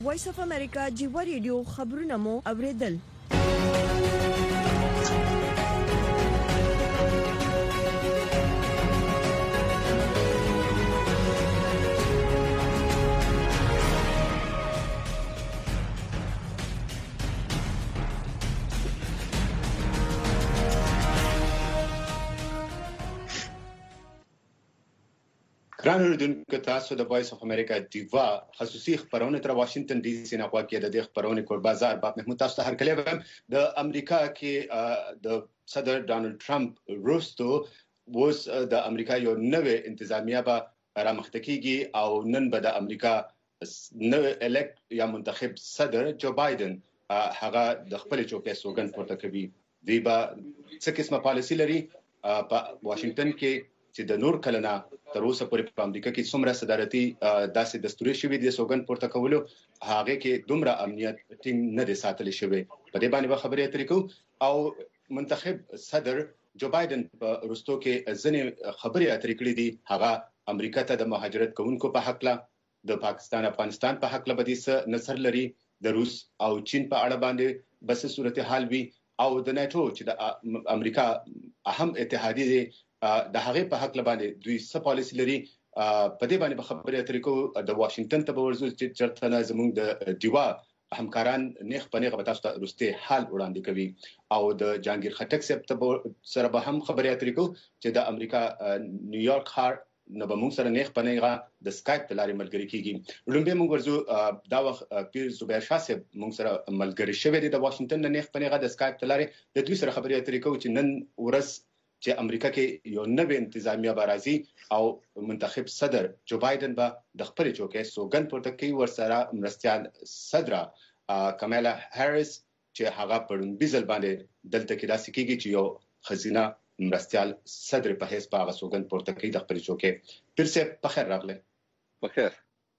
وایس اف امریکا جیو ریډیو خبرونه مو اوریدل. ګران اوریدونکو تاسو د وایس اف امریکا دیوا خصوصي خبرونه تر واشنگټن ډي سي نه غواړي د خبرونه کول بازار باب محمود تاسو ته هر کله هم د امریکا کې د صدر ډانلډ ټرمپ روستو اوس د امریکا یو نوې انتظامیه به رامختکیږي او نن به د امریکا نوې الکټ یا منتخب صدر جو بایدن هغه د خپل چوکۍ سوګند پورته کوي. دی به څه قسمه پالیسي لري په واشنگټن کې چې د نور کلنا تر اوسه پورې په امریکا کې څومره صدارتي داسې دستوري شوی د سوګند پورته کولو هغه کې دومره امنیت ټینګ نه دي ساتل شوی. په دې باندې خبرې اترې کوو او منتخب صدر جو بایدن په روستو کې ځنې خبرې اترې کړې دي. هغه امریکا ته د مهاجرت کوونکو په حق له د پاکستان افغانستان په حق له بدیسه نظر لري. د روس او چین په اړه باندې بس صورتحال وي او د ناتو چې د امریکا اهم اتحادی دی د هغه په حق باندې دوی څه پالیسي لري. په دې باندې خبرې اترې کوو. د واشنگټن ته ورزو چې چرته نه زموږ د دیوا همکاران نیخ پنیغه به تاسو ته روسته حال وړاندې کوي او د جانگیر خټک سره به هم خبرې اترې کوو چې د امریکا نیویارک ښار نو به موږ سره نیخ پنیغه د سکایپ په لارې ملګری کیږي. لومبه موږ ورزو دا وخت پیر زبیر شاه صاحب موږ سره ملګری شوی دی د واشنگټن نه نیخ پنیغه د سکایپ په لارې د دوی سره خبرې اترې کوو چې نن ورځ چې امریکا کې یو نوې انتظامیه برازي او منتخب صدر جو بایدن به د خپل چوکۍ سوګند پورته کوي. ورسره مرستيال صدر کمالا هریس چې هغه په بیزل باندې دلته کې داسې کیږي چې یو خزینه مرستيال صدر په هیڅ په هغه سوګند پورته کوي د خپل چوکۍ. پیر صاحب په خیر راغله. بخیر.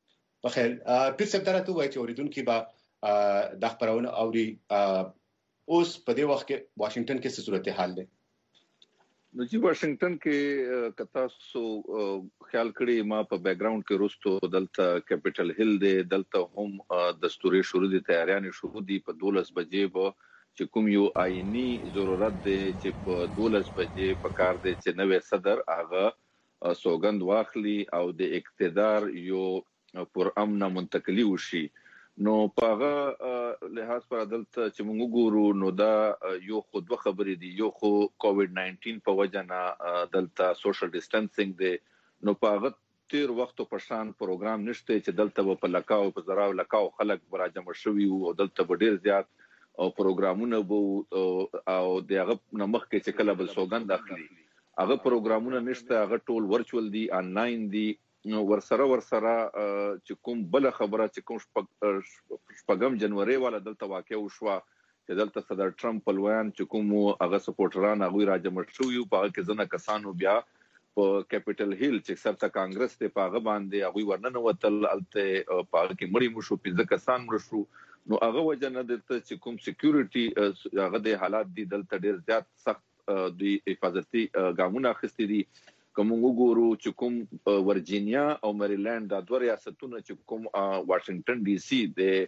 پیر صاحب درته وایي چې اوریدونکو به د خبرونه اوري اوس په دې وخت کې واشنگټن کې څه صورتحال ده؟ نو چې واشنگټن کې کتا سو خیال کړي ما په بیک گراوند کې روستو دلته کیپټل هیل دی دلته هم دستوري شروع دي تیاریان شروع دي په 12 بجې به چې کوم یو آئینی ضرورت دی چې په 12 بجې په کار دی چې نوې صدر هغه سوګند واخلي او د اقتدار یو پر امن منتقلی وشي. نو پاغه لحاظ پر دلته چې موږ ګورو نو دا یو خود خبرې دي. یو خو کووډ 19 په وجه نه دلته سوشل ډیسټنسینګ دی. نو پاغه تیر وخت په شان پروګرام نشته چې دلته په لکاو په زراو لکاو خلک براجم شوي او دلته ډیر زیات او پروګرامونه وو او دغه نمخ کې چې کله بل سوګند اخلي هغه پروګرامونه نشته. هغه ټول ورچوال دي انلاین دي. نو ورسره چې کوم بل خبره چې کوم شپږم جنوري والا دلته واقع وشو چې دلته صدر ټرمپ پلوان چې کوم هغه سپورټران هغه راجمع شوی په هغه کې ځنه کسانو بیا په کیپټل هیل چې سرته کانګرس ته پاغه باندې هغه ورننه وتل الته پاغه کې مړی مو شو 15 کسان مړ شو. نو هغه وجنه دلته چې کوم سکیورټي هغه د حالات دي دلته ډیر زیات سخت د حفاظتي ګامونه اخیستي دي. کوم وګورو چې کوم ورجینیا او مریلند د دوه ریاستونو چې کوم واشنگټن ډي سي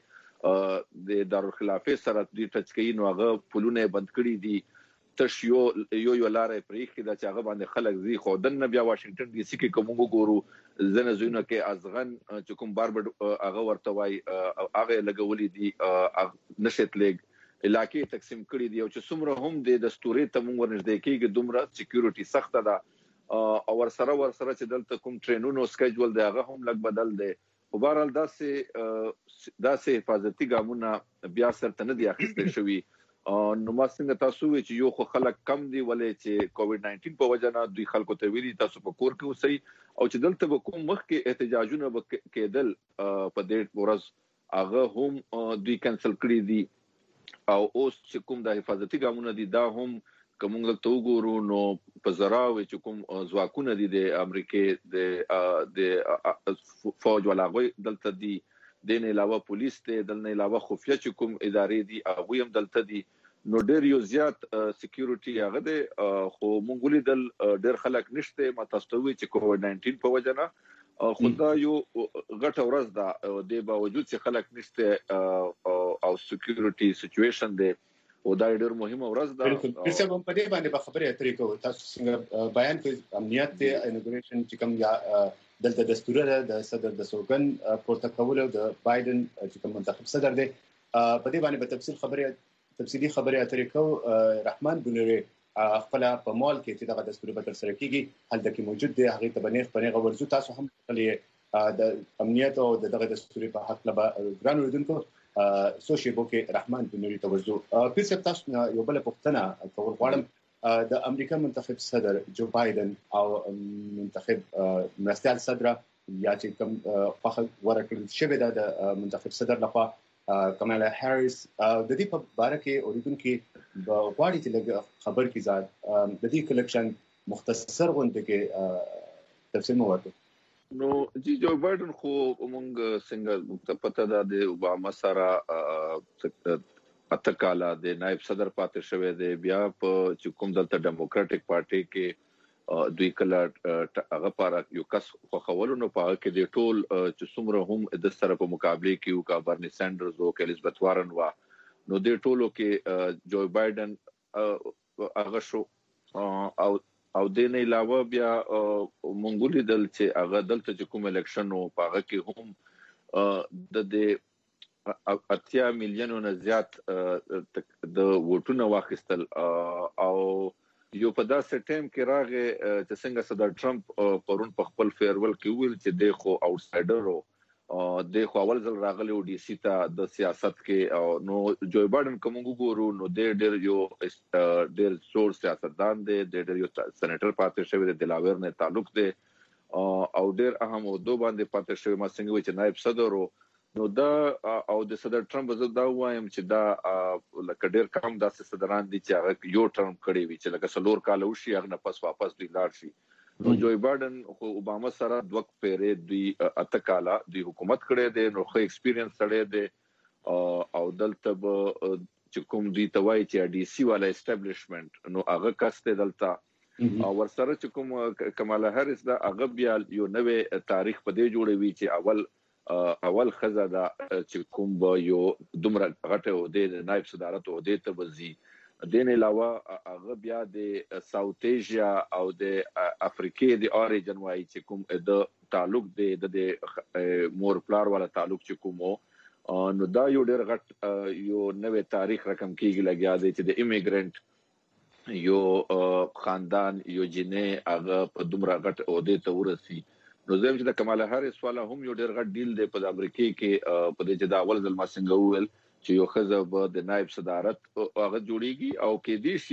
د دارالخلافه سره د ټچ کوي نو هغه پلونه بند کړي دي. تشیو یو لارې پرېخي دا چې هغه باندې خلک زی خو دنه بیا واشنگټن ډي سي کې کوم وګورو زنه زونه کې ازغن چې کوم باربډ هغه ورته وای هغه لګولې دي نشټ لیګ علاقې تقسیم کړي دي او چې څومره هم د دستوري ته مونږ ورنږدې کېږي دومره سکیورټي سخته ده او ورسره چې دلته کوم ټرینونو سکیجول دی هغه هم لګ بدل دی. په بهرحال داسې حفاظتي ګامونه بیا سره نه دي اخیستل شوي. نو ما څنګه تاسو وی چې یو خو خلک کم دي ولې چې کووډ 19 په وجه نه دوی خلکو ته ویلي تاسو په کور کې اوسئ او چې دلته به کوم مخ کې احتجاجونه کېدل په دې ورځ هغه هم دوی کینسل کړی دي او اوس چې کوم د حفاظتي ګامونه دي دا هم کوم ته وګورو نو په زراوي چې کوم ځواکونه دي د امریکای د فوج ولاغوي دلته دي د نه علاوه پولیس ته د نه علاوه خفیه چې کوم ادارې دي هغه هم دلته دي. نو ډیر یو زیات سکیورټي هغه د خو مونږ لیدل ډیر خلک نشته ما تاسو ته وی چې کووډ 19 په وجه نه خدا یو غټ ورځ دا د باوجود چې خلک نشته او سکیورټي سچويشن دی او دا ډېر مهمه ورځ ده. بالکل څه هم په دې باندې خبرې اترې کوو. تاسو څنګه بیان کوئ امنیت ته انوګریشن چې کوم یا دلته دستور د صدر د سوګن پورته کول او د بایدن چې کوم منتخب صدر دی په دې باندې په تفصیلی خبرې اترې کوو. رحمان بنوري خپل په مال کې چې دغه دستور به تر سره کیږي هلته کې موجود دی هغه ته بنېغ ورزو. تاسو هم خپل د امنیت او دغه دستور په حق له ګران وروډونکو سوشي بوکي رحمان بنوري توجه پیڅ تاسو یو بل پوښتنه کول غواړم. د امریکا منتخب صدر جو بایدن او منتخب مرستيال صدر یا چې کوم په ورکړل شوی د منتخب صدر لخوا کمالا هریس د دې په اړه کې اوریدونکو غواړي چې لږ خبر کی ذات د دې کلیکشن مختصر غونډه کې تفصیل مو ورکړي. نو جی جو بایدن خو موږ څنګه پته ده د اوباما سره اتکاله د نائب صدر پاتې شوی دی. بیا په کوم دلته ډیموکراټک پارټي کې دوی کله هغه پاره یو کس خو خولونو په کې د ټول چې څومره هم د سره په مقابله کې یو کا برني سانډرز او الیزابت وارن وا نو د ټولو کې جو بایدن هغه شو او د نه علاوه بیا مونږ لیدل چې هغه دلته چې کوم الیکشن او په هغه کې هم د 80 میلیونو نه زیات د ووټونو واخیستل او یو په داسې ټیم کې راغی چې څنګه صدر ټرمپ پرون په خپل فیرول کې ویل چې د خو آوټسایډر او د خو اول ځل راغلی او ډي سي ته د سیاست کې نو جو بایدن کوم ګورو نو د ډېر زور سیاستدان دی د ډېر یو سېنیټر پاتې شوی د دلاویر نه تعلق دی او ډېر اهم او دوه باندې پاتې شوی ما څنګه وی چې نائب صدر نو دا او د صدر ټرمپ زه دا وایم چې دا لکه ډېر کم داسې صدران دي چې هغه یو ټرم کړی وي چې لکه څلور کال وشي هغه نه پس واپس دوی لاړ شي. نو جو بایدن خو اوباما سره دوه پیرې دوی اتکاله دوی حکومت کړی دی نو خو ایکسپیرینس سره دی او دلته چې کوم دوی توای چې ډي سي والا اسټابلیشمنت نو هغه کاسته دلته او ورسره چې کوم کمالا هریس دا هغه بیا یو نوې تاریخ په دې جوړوي چې اول خزه دا چې کوم به یو دومره غټه او د نائب صدارت او د تبزي دین علاوه هغه بیا د ساوث ایشیا او د افریقې د اوریجن وای چې کوم د تعلق د مور پلار والا تعلق چې کوم نو دا یو ډېر غټ یو نوې تاریخ رقم کیږي لګیا دی چې د ایمیګرنټ یو خاندان یو جنې هغه په دومره غټ او د تورسي. نو زم چې د کمالا هریس والا هم یو ډېر غټ ډیل دی په امریکا کې په دې چې دا اول ځل ما څنګه وویل چې یو خزه به د نائب صدارت هغه جوړیږي او کې دي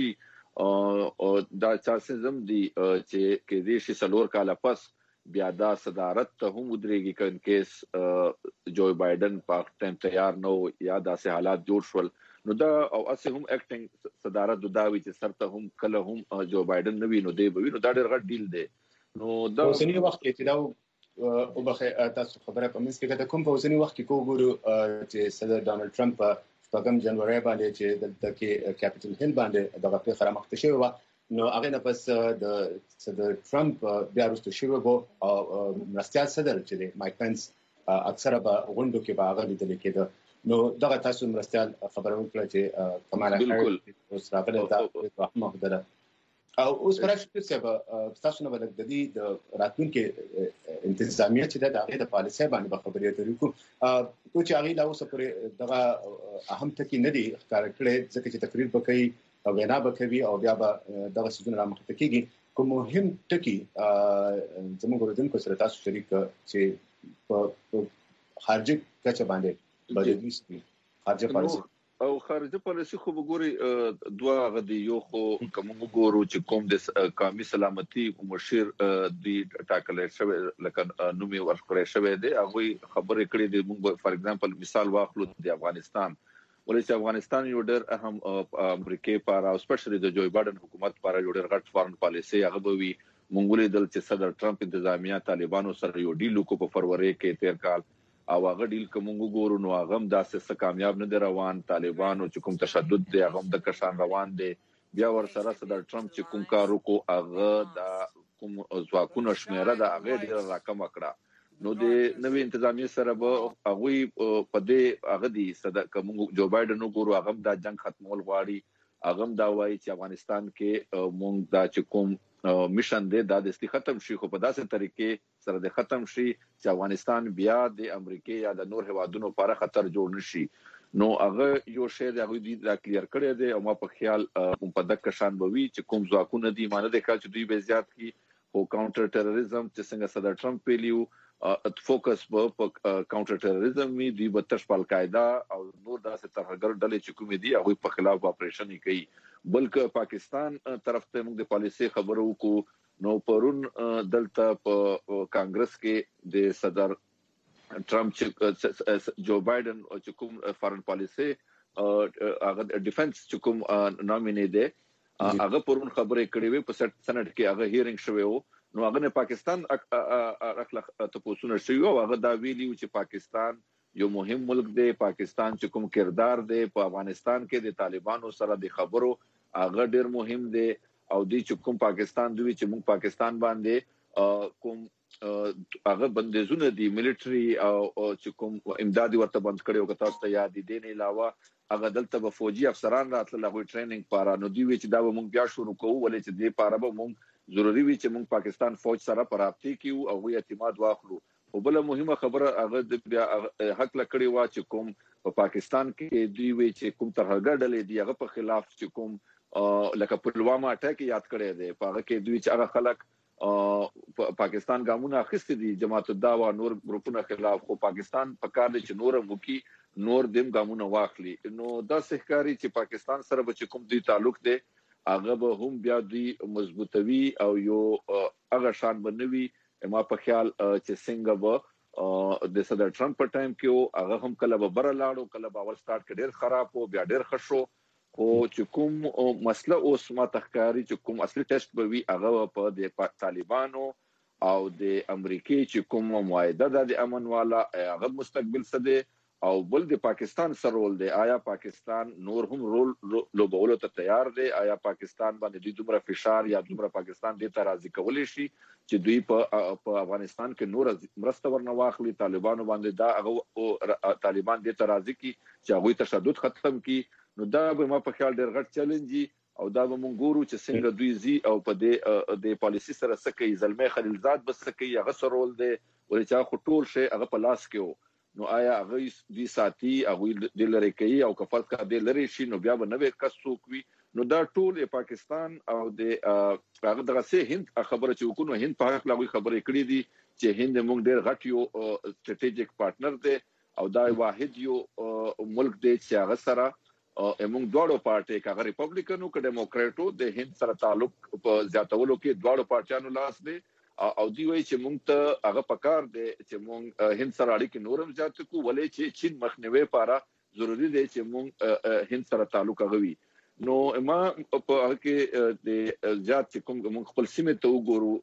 شي دا چانسز هم دي چې کې دي شي څلور کال پس بیا دا صدارت ته هم ودرېږي کین کیس جو بایدن په ټیم تیار نو یا داسې حالات جوړ شول نو دا او اسه هم اکټینګ صدارت داوي چې سرته هم کله هم جو بایدن نوی نو دی به نو دا ډېر غټ ډیل دی. نو دا اوسنی وخت کې چې دا او بخې تاسو خبره په منځ کې کوم په اوسنی وخت کې کوګورو چې صدر ډانلډ ټرمپ په 5 جنوري باندې چې دلته کې کیپټل هیل باندې دغه په خره مخته شوی و نو هغه نه پس د صدر ټرمپ بیا وروسته شوی وو او مرستيال صدر چې مایک پنس اکثره په غونډو کې به هغه لیدل کېده نو دغه تاسو مرستيال خبرونه کړل چې کمالا هریس اوس راغله دا محمد او اوس پرشته چې تاسو نه بدل د دې د راتلونکو انتظامیه چې د هغه د پالیسۍ باندې خبرې اترې کو چې هغه لا اوس پرې دغه اهم ټکی نه دی ښکار کړی ځکه چې تقریر وکړي او وینا وکړي او بیا به دغه سيزونه رامخته کیږي کوم مهم ټکی زموږ ورودونکو سره تاسو شریک چې په خارجي کچه باندې بدلېږي خارجي پالیسۍ او خارجه پالیسي خو وګوري دوه غدي یو خو کوم وګورو چې کوم د قومي سلامتي مشیر دی ټاکل شوی لکه نومي ورکړی شوی دی هغه خبرې کړې دي موږ فار ایگزامپل مثال واخلو د افغانستان ولې چې افغانستان یو ډېر اهم امریکا لپاره او سپیشلی د جو بایدن حکومت لپاره یو ډېر غټ فارن پالیسي هغه به وي مونږ لیدل چې صدر ټرمپ انتظامیه طالبانو سره یو ډیل کو په فروری کې تیر کال او هغه ډیل کوم ګورو نو هغه هم داسې کامیاب نه دی روان طالبانو چې کوم تشدد دی هغه د کشان روان دی بیا ور سره صدر ټرمپ چې کوم کار وکړو هغه د کوم ځواکونو شمیره د هغه ډیر راکم کړه نو د نوې انتظامیه سره به هغه په دې هغه دي صدا کوم جو بایدن وګورو هغه دا جنگ ختمول غواړي هغه دا وایي چې افغانستان کې مونږ دا چې کوم میشن دی دا د ختم شي خو په داسې طریقې سره د ختم شي چې افغانستان بیا د امریکا یا د نور هوادونو لپاره خطر جوړ نشي نو هغه یو شی د هغه دی دا کلیر کړی دی او ما په خیال په دغه شان بوي چې کوم ځواکونه دي مانه د کال چې دوی به زیات کی او کاونټر ټیرریزم چې څنګه صدر ټرمپ پیلیو فوکس په کاونټر ټیرریزم می دی په تشپ القاعده او نور داسې ترهګر ډلې چې کوم دي هغه په خلاف اپریشن کوي بلکې پاکستان طرف ته موږ د پالیسي خبرو کو نو پرون دلته په کانګرس کې د صدر ټرمپ چې جو بایدن چې کوم فارن پالیسي هغه ډیفنس چې کوم نومینی دی هغه پرون خبرې کړې وي په سنټ کې هغه هیرینګ شوی وو نو هغه نه پاکستان اخلاق ته پوسونه شوی او هغه دا ویلیو چې پاکستان یو مهم ملک دی پاکستان چې کوم کردار دی په افغانستان کې د طالبانو سره د خبرو هغه ډیر مهم دی او د چې کوم پاکستان دوی چې موږ پاکستان باندې کوم هغه بندیزونه دي ملټري او چې کوم امدادي ورته بند کړي او که تاسو ته یاد دي نه علاوه هغه دلته به فوجي افسران راتله لغوي ټریننګ پاره نو دی چې دا به موږ بیا شروع کوو ولې چې دې پاره به موږ ضروري وي چې موږ پاکستان فوج سره پرابطي کیو او وی اعتماد واخلو او بل مهمه خبره هغه د بیا حق لکړي وا چې کوم په پاکستان کې دی وی چې کوم ترهګر ډلې دی هغه په خلاف چې کوم لکه پلوامه اٹیک یاد کړی دی په هغه کې دوی چې هغه خلک پاکستان ګامونه اخیستي دي جماعت الدعوه نور ګروپونو خلاف خو پاکستان په کار دي چې نور موکي نور دیم ګامونه واخلي نو دا سحکاري چې پاکستان سره به کوم دی تعلق دی هغه به هم بیا دی مضبوطوي او یو هغه شان بنوي ما په خیال چې څنګه به د صدر ټرمپ په ټایم کې هغه هم کله به بر لاړو کله به اول سٹارټ کې ډیر خراب او بیا ډیر خشو خو چې کوم مسله اوس ما تخکاری چې کوم اصلي ټیسټ به وي هغه په د طالبانو او د امریکای چې کوم معاهده د امن والا هغه مستقبل څه دی او بل د پاکستان سره رول دی آیا پاکستان نور هم رول لوبولو ته تیار دی آیا پاکستان باندې دومره فشار یا دومره پاکستان دې ته راضي کولی شي چې دوی په افغانستان کې نور مرسته ورنه واخلي طالبانو باندې دا هغه طالبان دې ته راضي کی چې هغه تشدد ختم کی نو دا به ما په خیال ډیر غټ چیلنج او دا به مونږ ګورو چې څنګه دوی زی او په د پالیسي سره سکه زلمه خلیلزاد بس سکه هغه سره رول دی ولې چې هغه ټول شی هغه په لاس کې نو آیا هغه دې ساتي هغه د لری کوي او کفل کا د لری شي نو بیا به نوې کس څوک وي نو دا ټول پاکستان او د هغه دغه سه هند خبره چې وکړو هند په حق لاغوي خبرې کړې دي چې هند مونږ ډیر غټ یو سټریټیجیک پارټنر دی او دا واحد یو ملک دی چې هغه سره موږ دواړو پارټي کغه ریپبلیکنو که ډیموکراټو د هند سره تعلق په زیاتولو کې دواړو پارټیانو لاس دی او دی وایي چې موږ ته هغه پکار دی چې موږ هند سره اړیکې نورم زیات کو ولې چې چین مخنیوي لپاره ضروری دی چې موږ هند سره تعلق غوي نو ما په هغه کې د زیات چې کوم موږ خپل سیمه ته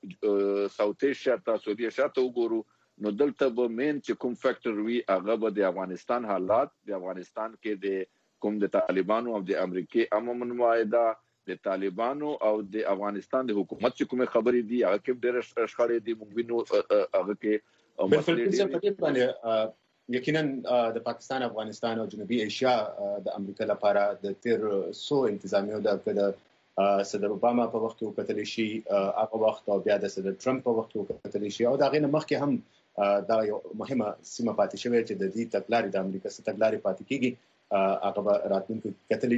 وګورو ساوث ایشیا ته سعودي ایشیا ته وګورو نو دلته به مین چې کوم فیکٹر وی هغه به د افغانستان حالات د افغانستان کې د کوم د طالبانو او د امریکای امن معاهده د طالبانو او د افغانستان د حکومت چې کومه خبرې دي هغه کې ډېر شخړې دي موږ وینو هغه کې بالکل په دې باندې یقینا د پاکستان افغانستان او جنوبي ایشیا د امریکا لپاره د تیر سو انتظامیو د صدر اوباما په وخت کې وکتل شي هغه وخت او بیا د صدر ټرمپ په وخت کې وکتل شي او دا غینه مخکې هم دا یو مهمه سیمه پاتې شوې چې د دې تګلارې د امریکا څخه تګلارې پاتې کیږي هغه راتلونکي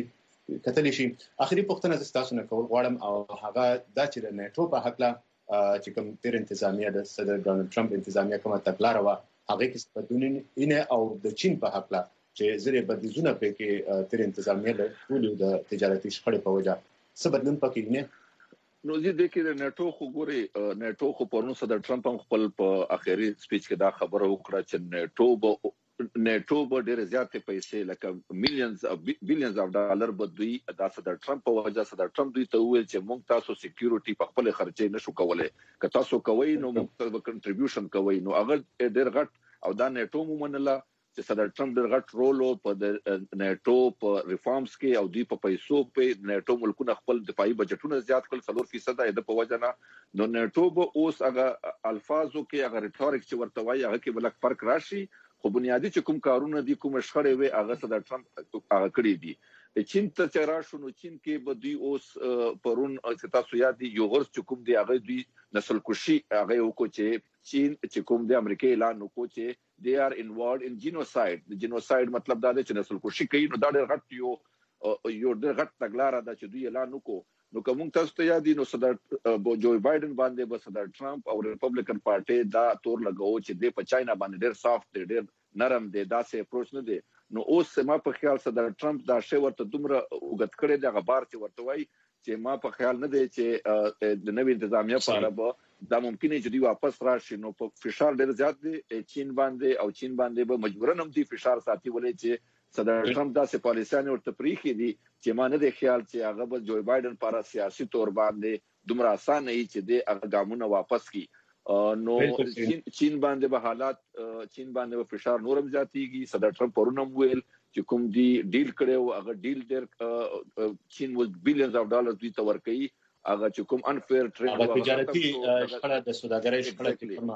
کتلی شي اخري پوښتنه زه تاسو نه کول غواړم او هغه دا چې د نیټو په حق لا چې کوم تیر انتظامیه د صدر ډونالد ټرمپ انتظامیه کومه تګلارې و هغه کې سپدونین او د چین په حق لا چې زری بدیزونه په کې تیر انتظامیه د ټول د تجارتي شخړې په وجه څه بدلون پکې نه نو زه د کې د نیټو خو ګوري نیټو خو پرونو صدر ټرمپ هم خپل په اخیری سپیچ کې دا خبره وکړه چې نیټو به ډېر زیات پیسې لکه میلیونز او بلینز اف ډالر به دوی د صدر ټرمپ په وجه صدر ټرمپ دوی ته وویل چې موږ تاسو سکیورټي په خپل خرچې نشو کولای که تاسو کوئ نو موږ ته کنټریبیوشن کوئ نو هغه ډېر غټ او دا نیټو مومنله چې صدر ټرمپ د غټ رول په د نیټو په ریفارمز کې او دوی په پیسو په نیټو ملکونه خپل دفاعي بجټونه زیات کړل 3% د په وجه نه نو نیټو به اوس هغه الفاظو کې هغه ریټوریک چې ورته وایي هغه کې بلک فرق راشي خو بنیادی چې کوم کارونه دي کوم شخړې وي هغه صدر ټرمپ هغه کړی دي چین ته چې راشو نو چین کې به دوی اوس پرون تاسو یاد دي یو غرض چې کوم دی هغه دوی نسل کشي هغه وکړي چې چین چې کوم د امریکا اعلان وکړي چې they are involved in genocide مطلب دا دی چې نسل کشي کوي نو دا ډېر غټ یو ډېر غټ تګلارې ده چې دوی اعلان وکړي نو کوم تاسو ته یاد دي نو صدر جو بایدن باندې به صدر ټرمپ او ریپبلیکن پارټي دا تور لګاو چې د په چاینا باندې ډېر سافت دی ډېر نرم دی دا سه اپروچ نه دی نو اوس ما په خیال صدر ټرمپ دا شی ورته دومره وګت کړی د غبار چې ورته وای چې ما په خیال نه دی چې د نوې انتظامیه په اړه به دا ممکن چې دوی واپس راشي نو په فشار ډېر زیات دی چین باندې به مجبورن هم دي فشار ساتي ولې چې صدر ټرمپ دا سه پالیسیانه ورته پریخي دي چې ما نه دی خیال چې هغه به جو بایدن لپاره سیاسي تور باندې دومره آسان نه چې د هغه ګامونه واپس کی نو چین باندې به حالات چین باندې به فشار نورم زیاتیږي صدر ټرمپ پرونم ویل چې کوم دی ډیل کړو هغه ډیل ډېر چین ول بلینز اف ډالرز دوی ته ورکړي هغه چې کوم انفیر ټریډ او تجارتي شخړه د سوداګرۍ شخړه کې کوم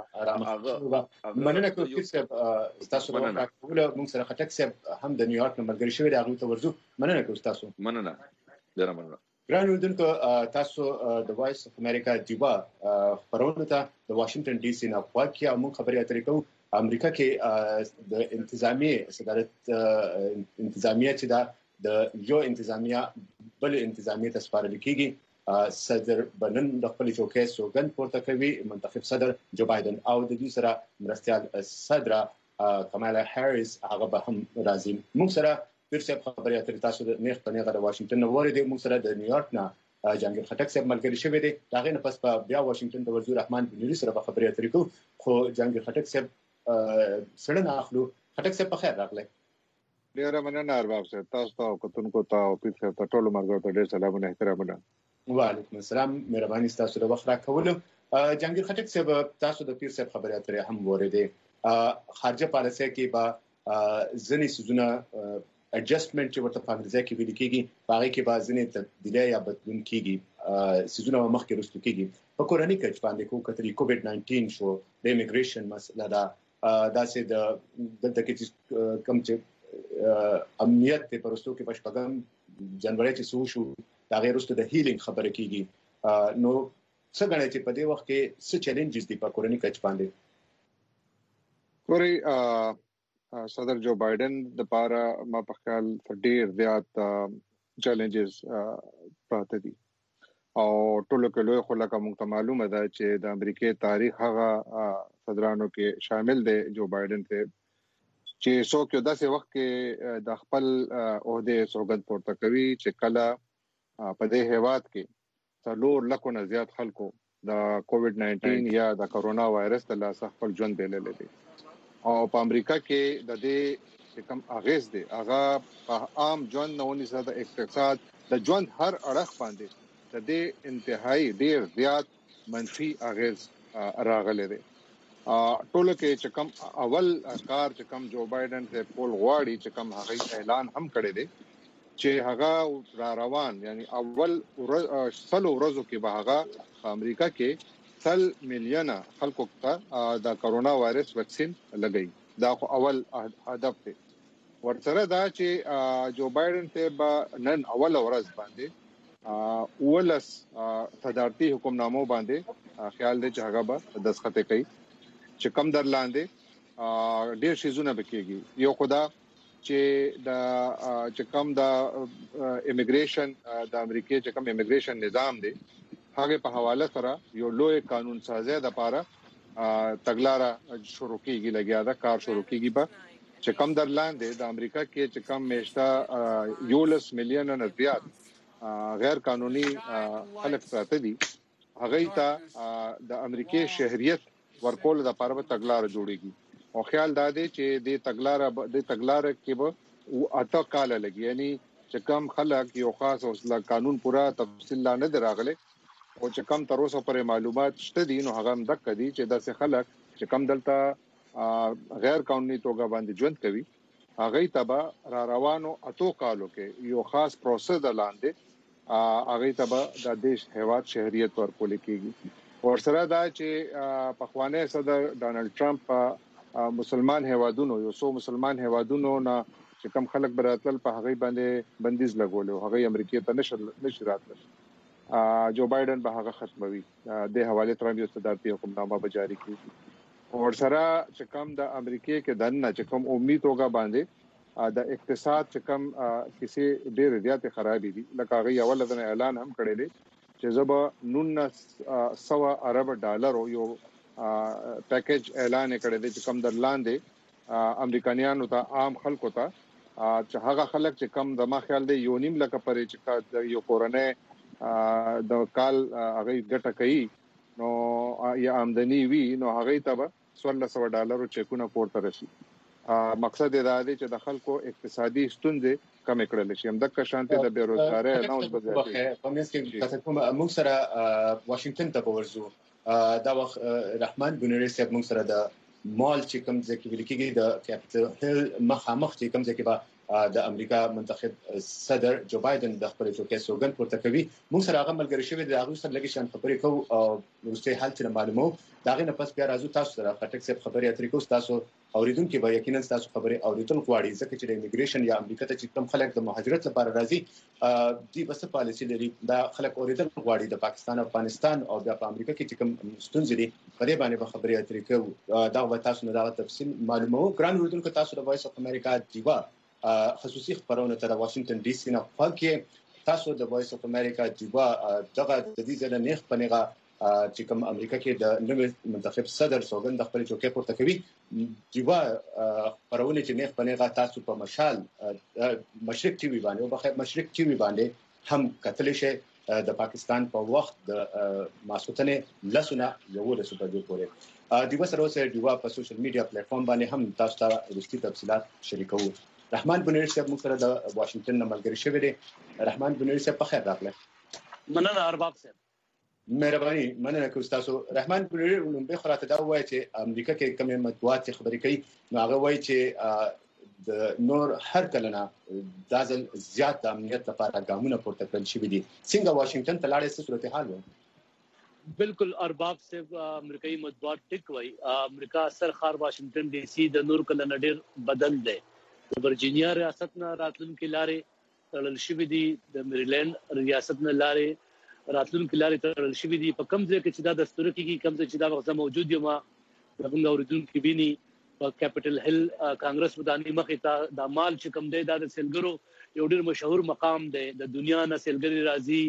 آرامه مننه کوم چې تاسو راکوله موږ سره خټک صاحب هم د نیویارک نمبرګری شوی راغلی ته ورزو مننه کوم تاسو مننه ډیر مننه ګران ولیدونکو تاسو د وایس اف امریکا دیوا خبرونه ته د واشنگټن ډي سي نه واقعي موږ خبري اترې کوو امریکا کې د انتظامیه صدارت انتظامیه چې دا د یو انتظامیه بل انتظامیه ته سپارل کیږي صدر بنن د خپل چوکۍ سوګند پورته کوي منتخب صدر جو بایدن او د دې سره مرستيال صدر کمالا هاریس هغه به هم راځي موږ سره پیرسه خبري اترې تاسو د نیخ په نیغه د واشنگټن نو ورې د موږ سره د نیویارک نه جنگیر خټک صاحب ملګری شوی دی دا غي نه پس په بیا واشنگټن د ورزو رحمان بنوري سره په خبري اترې کو خو جنگیر خټک صاحب سړنه اخلو خټک صاحب په خیر راغلی ډیره مننه ارباب صاحب تاسو ته کوتونکو ته او پیټ صاحب ته ټول مرګ ته ډیر سلامونه احترامونه وعلیکم السلام مهرباني تاسو د وخت راکولو جنگیر خټک صاحب تاسو د پیر صاحب خبري اترې هم وریدي خارجه پالیسي کې با ځنی سيزونه اډجستمنت چې ورته په انګریزي کې ویل کېږي باغې کې بازنه تبدیلی یا بدلون کېږي سيزونه مخکې رسټو کېږي په کورنۍ کې باندې کو کتري کووډ 19 شو د ایمیګریشن مسله دا سه د دلته کې کم چې امنیت په پرستو کې پښپغم جنوري چې شو دا غیر واستو د هیلینګ خبره کیږي نو څه غواړي چې په دې وخت کې څه چیلنجز دي په کورنۍ کې باندې ګوري صدر جو بایدن د پاره ما په خیال ډیر زیات چیلنجز پراته دي او ټولو کې لوی خو لکه موږ ته معلومه ده چې د امریکای تاریخ هغه صدرانو کې شامل دي جو بایدن ته چې څوک یو داسې وخت کې د خپل عہده سوګند پورته کوي چې کله په دې هیواد کې څلور لکه نه زیات خلکو د کووډ 19 یا د کرونا وایرس د لاس خپل ژوند بللې دي او په امریکا کې د دې کم اغیز دي هغه په عام ژوند نونی سره د اقتصاد د ژوند هر اړخ باندې د دې انتهایی ډیر زیات منفي اغیز راغلي دي ټولو کې چې کم اول کار چې کم جو بایدن ته پول غواړي چې کم هغه اعلان هم کړی دی چې هغه را روان یعنی اول سلو ورځو کې به هغه امریکا کې 100 میلیونه خلکو ته د کرونا وایرس ویکسین لګي دا خو اول هدف دی ورسره دا چې جو بایدن ته نن اول ورځ باندې ولس صدارتي حکمنامو باندې خیال دی چې هغه به دستخط کوي چې کم در لاندې ډیر شیزونه بکیږي یو خدا چې د چې کوم د ایمیګریشن د امریکای چې کوم ایمیګریشن نظام دی هغه په حواله سره یو لوی قانون سازي د لپاره تګلارې شروع کیږي لګیا دا کار شروع کیږي به چې کوم در لاندې د امریکا کې چې کوم میشته 11 میلیون نه زیات غیر قانوني خلک پراته دي هغه ته د امریکای شهريت ورکول د لپاره تګلارې جوړيږي او خیال دا دی چې د تګلارې کې به اته کال لګي یعنی چې کم خلک یو خاص اوسلا قانون پورا تفصیل نه دراغله او چې کم تر اوسه پر معلومات شته دي نو هغه هم دک دي چې داسې خلک چې کم دلته غیر قانوني توګه باندې ژوند کوي هغه تبا را روانو اتو کالو کې یو خاص پروسس لاندې هغه تبا د دیش هیواد شهريت ورکول کیږي ورسره دا چې پخوانی صدر ډانلډ ټرمپ مسلمان هیوادونو یو څو مسلمان هیوادونو نه چې کم خلک براتل په هغه باندې بندیز لګول او هغه امریکا ته نشي راتل جو بایدن به هغه ختموي د حواله ترمپ یو صدارتي حکمنامه به جاری کړي او سره چې کوم د امریکا کې دنه چې کوم امید توګه باندې د اقتصاد چې کوم کسی ډېر زیات خرابې دي لکه هغه اول د اعلان هم کړی دی چې زبا 900 ارب ډالر یو پیکیج اعلان کړی دی چې کوم در لاندې امریکایانو ته عام خلکو ته چې هغه خلک چې کوم د ما خیال دی یو نیم لکه پرې چې یو کورونه د کال هغه ګټه کوي نو یا آمدنی وی نو هغه ته به $1600 چیکونه پورته راشي مقصد دا دی چې د خلکو اقتصادي ستونزې کم کړل شي هم د شانتي د بیروزګاری نوښت بځای په مېس کې کوم موږ سره واشنگټن ته ورزو دا وخت رحمان بنوري صاحب موږ سره د مال چې کوم ځکه ویل کېږي د کیپټل هیل مخامخ چې کوم ځکه د امریکا منتخب صدر جو بایدن د خپل چوکۍ سوګند پورته کوي موږ سره هغه ملګری شوی د هغه سره لګی شان خبرې کوو او ورسته حالت معلومو دا غي نه پس بیا راځو تاسو سره خټک صاحب خبرې اترې کوو تاسو اوریدونکو به یقینا تاسو خبرې اوریدل غواړي ځکه چې د ایمیګریشن یا امریکا ته چې کوم خلک د مهاجرت لپاره راځي دی بس پالیسی لري دا خلک اوریدل غواړي د پاکستان او افغانستان او د امریکا کې چې کوم ستونزې دي په دې باندې به خبرې اترې کوو دا به تاسو نه دا تفصیل معلومو ګران اوریدونکو تاسو د وایس اف امریکا دیوا خصوصي خبرونه تر واشنگټن ډي سي نه خپل تاسو د وایس اف امریکا دیوا دغه د دې ځل نه خپلغه چې کوم امریکا کې د نوې منتخب صدر سوګند د خپل چوکۍ پورته کوي دیوا خبرونه چې نه خپلغه تاسو په مشال مشرق ټي وي باندې او بخیر مشرق ټي وي باندې هم کتل شي د پاکستان په وخت د ماسوتنه لسونه یو رسو په دې پورې دیوا سره اوسه دیوا په سوشل میډیا پلیټ فارم باندې هم تاسو ته رښتینی تفصيلات شریکو رحمان بنوري صاحب موږ سره د واشنگټن نه ملګری شوی دی رحمان بنوري صاحب په خیر راغله مننه ارباب صاحب مهرباني مننه کوم تاسو رحمان بنوري نوم به خراته دا وایي چې امریکا کې کوم مطبوعات خبرې کوي نو هغه وایي چې د نور هر کلنه دازل زیات د امنیت لپاره ګامونه پورته کړل شوی دي څنګه واشنگټن ته لاړې څه صورتحال و بالکل ارباب صاحب امریکایي مطبوعات ټیک وایي امریکا سرخار واشنگټن ډي سي د نور کلنه ډېر بدل دی د ورجینیا ریاست نه راتلونکو لارې تړل شوې دي د میریلند ریاست نه لارې راتلونکو لارې تړل شوې دي په کوم ځای کې چې دا دستور کېږي کوم ځای چې دا وخت موجود یم موږ اوریدونکو ویني په کیپټل هیل کانګرس ودانۍ مخې ته د مال چې کوم دی دا د سیلګرو یو ډېر مشهور مقام دی د دنیا نه سیلګری راځي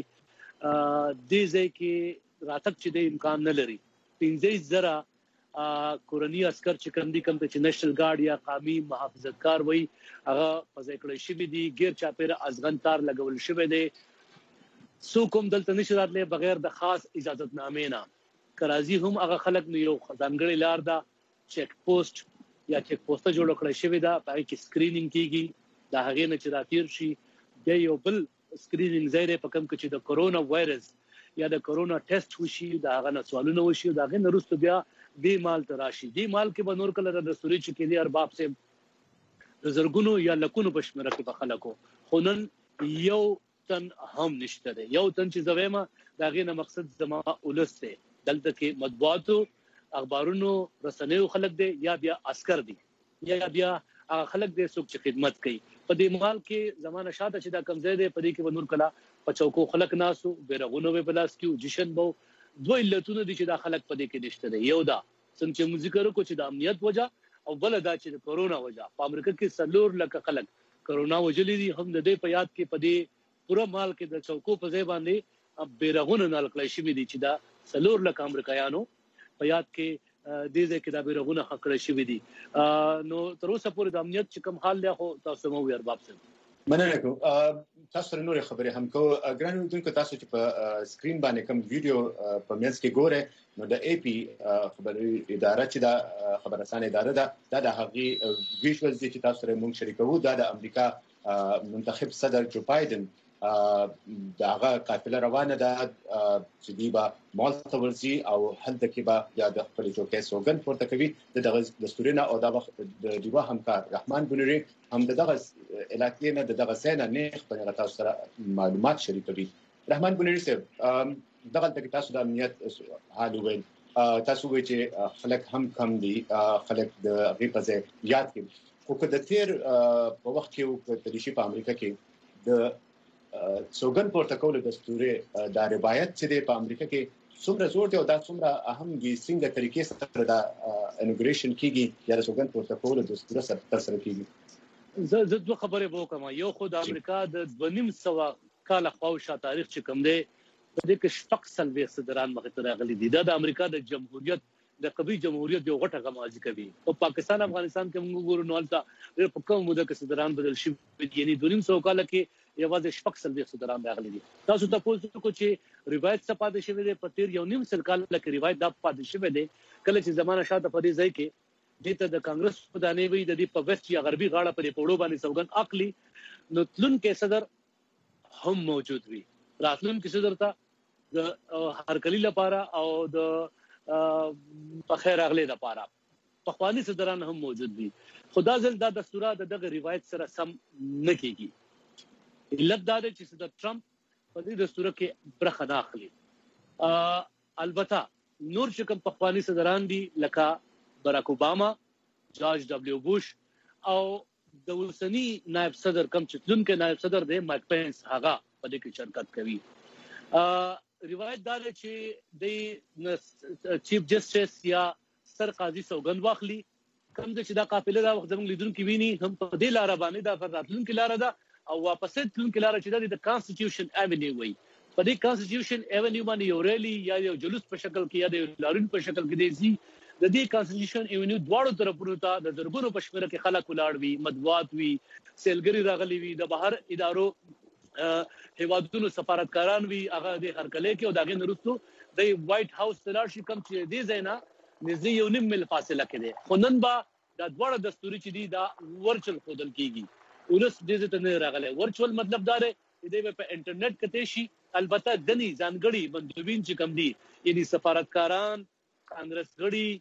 د ځای کې راتګ چې د امکان نه لري 15000 کورنی عسكر چې کوم دي کوم چې نېشنل ګارد یا قومي محافظت کار وي هغه په ځای کړی شوی دي غیر چاپیره ازغن تار لګول شوی دی سو کوم دلته نشي راتلې بغیر د خاص اجازه نامې نه کرازي هم هغه خلک نو یو ځانګړي لار دا چیک پوسټ یا چیک پوسټ جوړ کړی شوی دا په کې سکرینینګ کیږي دا هغه نه چې راتیر شي د یو بل سکرینینګ ځای په کوم کې چې د کورونا وایرس یا د کورونا ټیسټ وشي دا هغه نه سوالونه وشي دا هغه نه رسټ بیا دی مال تراشي دی مال کې بنور کله د دستوري چې کې دی ارباب سے زرګونو یا لکونو پښمره کې په خلکو خونن یو تن هم نشته دی یو تن چې زویما دا غینه مقصد زما اولسته دلته کې مطبوعاتو اخبارونو رسنیو خلک دی یا بیا عسكر دی یا بیا هغه خلک دی څوک چې خدمت کوي په دې مال کې زمانه شاته چې دا کمزې دی په دې کې بنور کلا په چوکو خلک ناسو بیرغونو به بلاس کیو جشن بو دوه علتونه دي چې دا خلک په دې کې نشته دی یو دا څنګه چې ذکر کو چې د امنیت وجہ او بل دا چې د کورونا وجہ په امریکا کې سلور لک خلک کورونا وجلې دي هم د دې په یاد کې په دې پوره مال کې د چوکو په ځای باندې بیرغونه نال کړی شوی دي چې دا سلور لک امریکایانو په یاد کې دې ځکه دا بیرغونه حق کړی شوی دي نو تر اوسه پورې د امنیت چې کوم حال دی خو تاسو مو وير باب سره مننه کوم تاسو نور خبرې هم کو ګران اوریدونکو تاسو چې په سکرین باندې کوم ویډیو په مېز کې ګوره نو د اي پی خبري اداره چې دا خبرسان اداره دا د هغه ویژوالز چې تاسو سره موږ شریکو دا د امریکا منتخب صدر جو بایدن داغه قافله روانه ده چې دی با مالته ورزي او هلته کې با یا د خپل چوکۍ سوګن پورته کوي دغه دستورونه او د دیوا همکار رحمان بنوري هم دغه علاقې نه دغه سینه نه خپل تاسو سره معلومات شریکوي. رحمان بنوري صاحب دغه تاسو د امنیت حال ویل تاسو وی چې خلک هم کم دي خلک د غیبه یاد کوي خو که د تیر په وخت کې په دشي په امریکا کې د سوګن پورته کول د دستوري د روایت چې په امریکا کې څومره زور دی او دا څومره اهم دي څنګه طریقې سره د انوګریشن کیږي یا د سوګن پورته کول د دستور سره تر سره کیږي. زه دوه خبرې وکم. یو خو د امریکا د 2.5 کال خواوشا تاریخ چې کوم دی په دې کې شپږ سلوي صدران مخ ته راغلي دي. دا د امریکا د جمهوریت د قومي جمهوریت یو غټه غمازي کوي. او پاکستان افغانستان کې موږ ګورو نو البته په کوم موده کې صدران بدل شي یعنی 2.5 کال کې یوازې شپږ سلوي صدران راغلي دي. تاسو ته پوښتنه کو چې روایت څه پاتې شوی دی په تیر 1.5 کال کې روایت دا پاتې شوی دی کله چې زمانه شاته په دې ځای کې دته د کانګرس په دانې وی د دې په ویسټ یا غربي غاړه په پوړو باندې سوګن عقلي نو تلون کې صدر هم موجود وي. راتلون کې صدر ته د هرکلی لپاره او د په خیر اغله لپاره په خواني صدران هم موجود دي. خدا ځل دا دستورات دغه روایت سره سم نه کیږي. علت دا دی چې صدر ټرمپ په دې دستور کې برخه نه اخلي. البته نور چې کوم په خواني صدران دي لکه براک اوباما، جورج دبليو بوش او د اوسنی نائب صدر کم چې تلونکو نائب صدر دی مایک پینس هغه په دې کې شرکت کوي. روایت دا دی چې د چیف جسټس یا سر قاضي سوګند واخلي کوم چې دا قافله دا وخت زموږ لیدونکو ویني هم په دې لار باندې دا راتلونکو لار ده او واپس تلونکو لار چې د کانسټیټیوشن ایونیو وي. په دې کانسټیټیوشن ایونیو باندې یو ریلی یا یو جلوس په شکل کې یا د لارین په شکل کې دی د دې کانسټیټیوشن ایونیو دواړو طرفونو ته د زرګونو پښمنه کې خلک ولاړ وي، مطبوعات وي، سیلګری راغلي وي، د بهر ادارو هیوادونو سفارتکاران وي هغه د هرکلی کې او دغه نرستو د وایټ هاوس تلار شي کم چې دې زینا نږدې 1.5 میل فاصله کې ده. خو نن با د دواړه دستوري چې دي دا ورچل خودل کیږي ولس دې ته نه راغلی. ورچل مطلب دا دی چې په انټرنیټ کې شي البته دني ځانګړي مندوبین چې کم دي یعنی سفارتکاران، کانګرس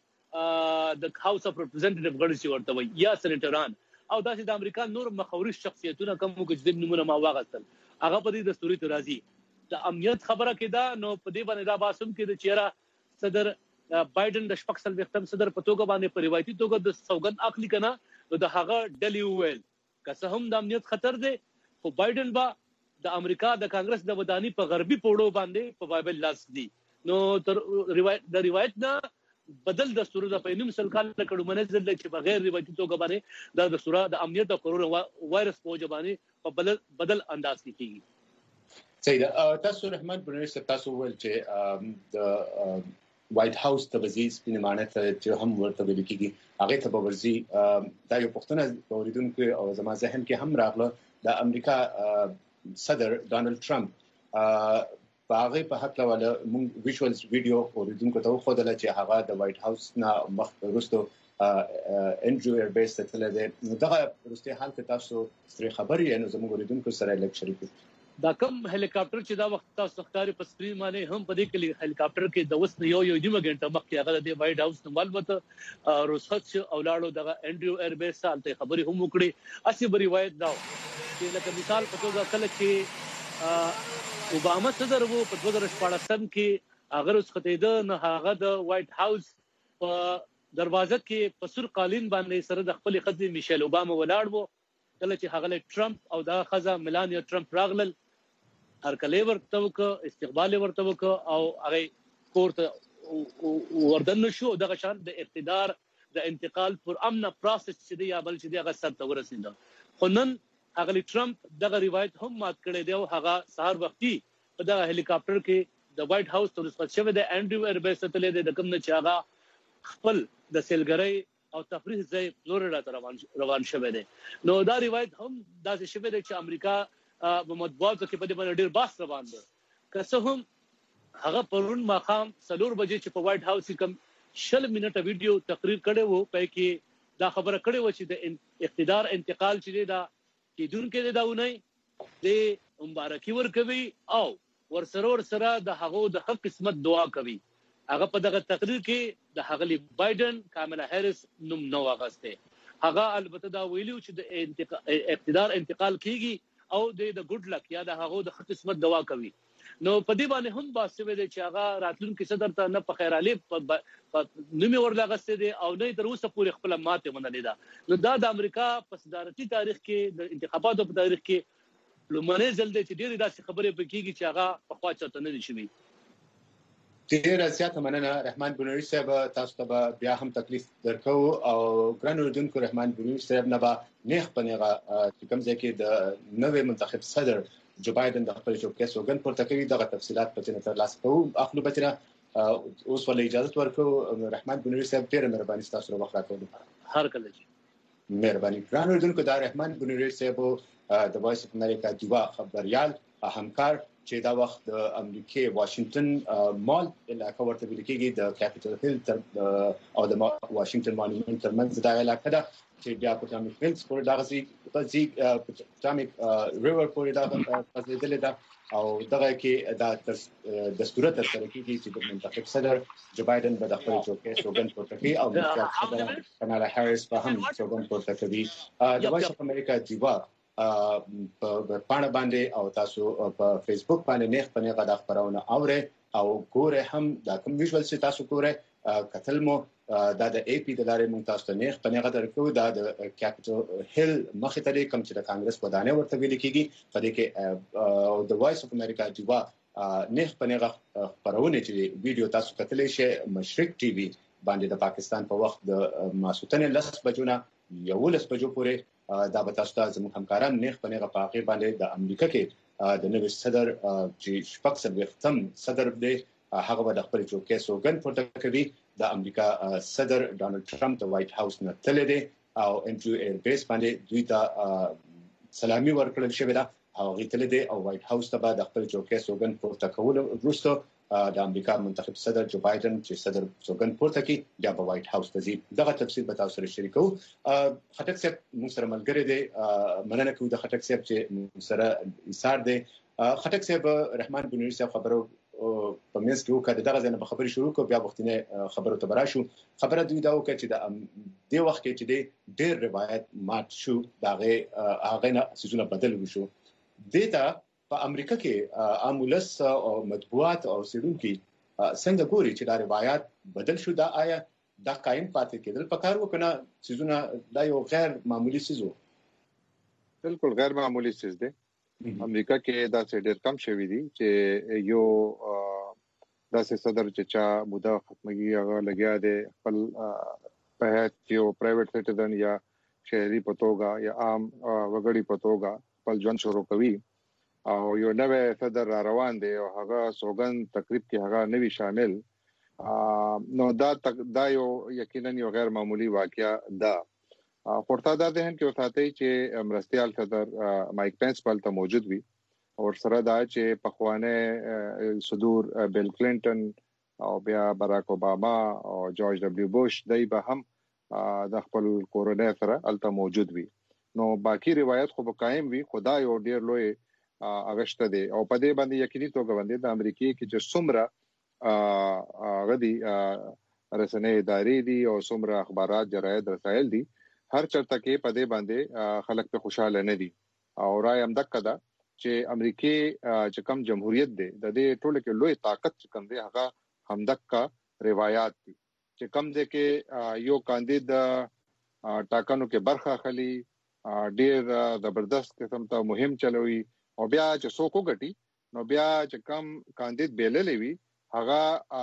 غړي، د هاوس اف ریپرزنټیټیو غړي چې ورته وي یا سېنیټران او داسې د امریکا نور مخاوري شخصیتونه کوم چې د نمونه ما واغستل هغه په دې دستوري ته راځي. د امنیت خبره کې دا نو په دې باندې دا باسم کې د چیرې صدر بایدن د شپږ سل وختم صدر په توګه باندې په روایتي توګه د سوګند اخلي کنه نو د هغه ډلی ویل که هم د امنیت خطر دی خو بایدن با د امریکا د کانګرس د ودانی په غربي پوړو باندې په بایبل لاس دی نو تر روایت نه بدل دستور د پینم سلکال کډو منځل چې بغیر روایتي توګه باندې د دستور د امنیت او کرونا وایرس په وجه باندې په بدل انداز کې کیږي. صحیح. تاسو رحمان بنوري تاسو ول چې د وایټ هاوس ته وزیر سپینمانه ته چې هم ورته ویل کیږي هغه ته به ورزي دا یو پښتنه اوریدونکو او زما ذهن کې هم راغله د امریکا صدر ډانلډ ټرمپ باغې په حق له مونږ ویژوالز ویډیو اوریدونکو ته خو دله چې هغه د وایټ هاوس نه مخ وروسته انډریو ایربیس ته تللی دی نو دغه وروستي حال کې تاسو ستري خبرې نو زموږ اوریدونکو سره لیک شریک دا کوم هلیکاپټر چې دا وخت تاسو ښکاری په سکرین باندې هم په دې کې هلیکاپټر کې د وسنه یو نیمه غنټه مخکې هغه د وایټ هاوس نومال وته رخصت او لاړو د انډریو ایربیس سالته خبرې هم وکړي. اسی بری روایت دا چې لکه مثال په توګه کله چې اوباما صدر وو په 2014 کې هغه رخصتېده نه هغه د وایټ هاوس په دروازه کې په سور قالین باندې سره د خپل خدای میشل اوباما ولاړ وو کله چې هغه ټرمپ او دا خزه ملانیا ټرمپ راغلل هرکلی ورته وکړ استقبال ورته وکړ او هغه کوړه وردن شو دغه شان د اقتدار د انتقال پر امن پروسس چې دی یا بل چې دی هغه سر ته ورسېد. خو نن هغه ټرمپ دغه روایت هم مات کړی دی او هغه سهار وختي په دغه هلیکاپټر کې د وایټ هاوس ته رسېدل شوی دی. انډریو ایربیس ته تللی دی د کوم نه چې هغه خپل د سیلګرۍ او تفریح ځای فلوریډا ته روان شوی دی. نو دا روایت هم داسې شوی دی چې امریکا په مطبوعاتو کې په دې باندې ډېر بحث روان دی. که څه هم هغه پرون ماښام 4 بجې چې په وایټ هاوس کې کم 60 منټه ویډیو تقریر کړی وو په کې دا خبره کړې و چې د اقتدار انتقال چې دا کیدونکو دی دا ونه د مبارکي ورکوي او ورسره د هغه د حق قسمت دعا کوي. هغه په دغه تقریر کې د هغلی بایدن کاملا هریس نوم نو واغسته. هغه البته دا ویلو چې د اقتدار انتقال کیږي او د ګډ لک یا د هغه د حق قسمت دعا کوي. نو په دې باندې هم باسي دی چې هغه راتلونکي صدر ته نه په خیر علي نومي ورلغسته دي او نه تر اوسه پورې خپل ماته منلې ده. نو دا د امریکا په صدارتي تاریخ کې د انتخاباتو په تاریخ کې لومړی ځل دی چې ډېرې داسې خبرې پکېږي چې هغه په خوا چاته نه دي شوي. ډېره زیاته مننه رحمان بنوري صاحب، تاسو ته بیا هم تکلیف درکو او ګران اوردونکو رحمان بنوري صاحب نه به نیخ پنهغه چې کوم ځای کې د نوې منتخب صدر جو بایدن د خپل چوکۍ سوګند پورته کوي. دغه تفصيلات په تنه تر لاسه کوو. اخلو بچنه اوس ولې اجازه ورکړو. رحمان بنوري صاحب ډېر مهرباني تاسو سره وخت راکړو. هر کله چې مهرباني. ګران اوردونکو دا رحمان بنوري صاحب د وایس اف امریکا دیوا خبريال همکار چې دا وخت د امریکای واشنگټن مال علاقه ورته ویل کېږي د کیپټل هیل او د واشنگټن مانیمنت ترمنځ دا علاقه ده چې بیا په ټامیک هیلز پورې دا غزي په ټامیک ریور پورې دا فاصله ده او دغه کې دا دستور تر سره کېږي چې د منتخب صدر جو بایدن به د خپل چوکۍ سوګند پورته کوي او د صدر کمالا هریس په هم سوګند پورته کوي. د وایس اف امریکا دیوا په پاڼه باندې او تاسو په فیسبوک باندې نه خپل غږ خبرونه اورئ او ګوره هم دا کوم ویژوال چې تاسو ګوره کتل مو دا د اي پی د لارې مونږ تاسو ته نه خپل غږ درکو دا د کیپټل هیل مخې ته کوم چې د کانګرس ودانې ورته ویل کېږي. په دې کې د وایس اف امریکا دیوا نه خپل غږ خبرونه چې ویډیو تاسو کتلی شئ مشرق ټي وي باندې د پاکستان په وخت د ماسوتن 10 بجو نه 11 بجو پورې دا به تاسو ته زموږ همکاران نه خپل غږ په هغه باندې د امریکا کې د نوي صدر چې شپږ سلويختم صدر دی هغه به د خپل چوکۍ سوګند پورته کوي. د امریکا صدر ډانلډ ټرمپ د وایټ هاوس نه تللی دی او انډریو ایر بیس باندې دوی ته سلامي ورکړل شوې ده او غیتل دی او وایټ هاوس ته به د خپل چوکۍ سوګند پورته کول وروسته د امریکا منتخب صدر جو بایدن چې صدر سوګند پورته کوي بیا په وایټ هاوس ته ځي. دغه تفصیل به تاسو سره شریکو. خټک صاحب موږ سره ملګری دی، مننه کوم د خټک صاحب چې موږ سره ایثار دی. خټک صاحب رحمان بنوري صاحب خبرو په مېز کې وکړه دغه ځنه په خبري شروع کو بیا وختینه خبرو ته براشو. خبره دوی دا وکړه چې د وخت کې چې ډېر روایت مات شو هغه نه سيزونه بدل وشو. دیتا په امریکا کې عامولس او مطبوعات او سیډونکو څنګه ګوري چې دا روایت بدل شو دا آیا دا قائم پاتې کېدل پکار وکنه سيزونه دا یو غیر معمولی سيزو؟ بالکل غیر معمولی سيز دی. امریکا کې دا څه ډېر کم شوی دی چې یو داسې صدر چې چا موده ختمي هغه لګیا دی خپل په یو پرایویټ سټیزن یا شهري پتوګه یا عام وګړي پتوګه خپل ژوند شروع کوي او یو نوې صدر را روان دی او هغه سوګند تقریب کې هغه نوی شامل نو دا یو یقینا یو غیر معمولی واقعیا ده. پورته دا ده چې وساتي چې مرستيال صدر مایک پنس پلته موجود وي او سره دا چې پخوانه صدور بیل کلینټن او بیا باراک اوباما او جورج دبليو بوش دای به هم د خپل کورونه سره الته موجود وي. نو باقی روایت خو قائم وي خدای او ډیر لوی اغشته دي او په دې باندې یقیني توګه باندې د امریکای کې چې څومره غدي رسنۍ ادارې دي او څومره اخبارات جراید رسایل دي هر چرته کې په دې باندې خلک په خوشاله نه دي او رائے هم دک دا چې امریکای چې کم جمهوریت دی د دې ټوله کې لوی طاقت کم دی هغه همدک کا روایت دي چې کم دی کې یو کاندید ټاکنو کې برخه خلی ډیر زبردست قسم ته مهم چلوي او بیا چې څوک وګټي نو بیا چې کم کاندید بیللې وي هغه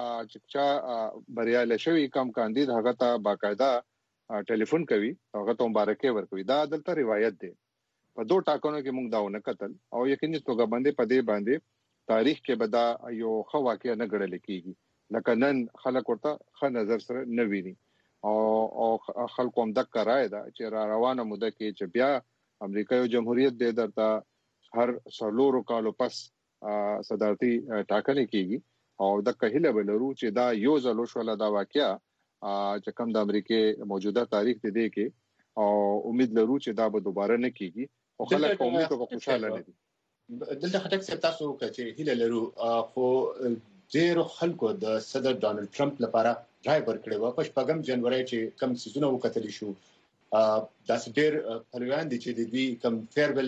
چې بریاله شوی کم کاندید هغه ته باقاعده ټلیفون کوي هغه ته مبارکي ورکوي. دا دلته روایت دی. په دوه ټاکنو کې موږ داونه قتل او یقیني توګه باندې پدې باندې تاریخ کې بدا یو خو واقعیا نه غړل کیږي لکه نن خلک ورته خ نظر سره نه ویني او خلکو هم دک راي دا چې را روانه موده کې چې بیا امریکا یو جمهوریت دی درته هر څلورو کالو پس صدارتي ټاکنې کیږي او د کهله بلرو چې دا یو ځلو شول دا واقعیا چې کوم د امریکای موجوده تاریخ دی کې او امید لرو چې دا به دوباره نه کیږي او خلک په امید او خوشاله نه دي. دلته خټک څه تاسو چې هیله لرو خو ډیرو خلکو د صدر ډانلډ ټرمپ لپاره رای ورکړی و په 8 جنوري چې کم سيزونه وکتل شو داس ډیر پلوان دي چې د دې کم فیرویل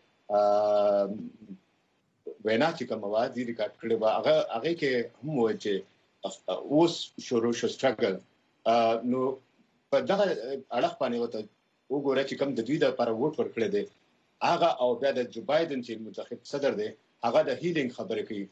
چې وینا چې کوم وادي ریکارډ کړی و هغه کې هم و چې اوس شروع شو سټرګل نو په دغه اړه باندې وته وګوره چې کوم د دوی لپاره ووټ ورکړی دی هغه او بیا د جو بایدن چې منتخب صدر دی هغه د هیلینګ خبره کوي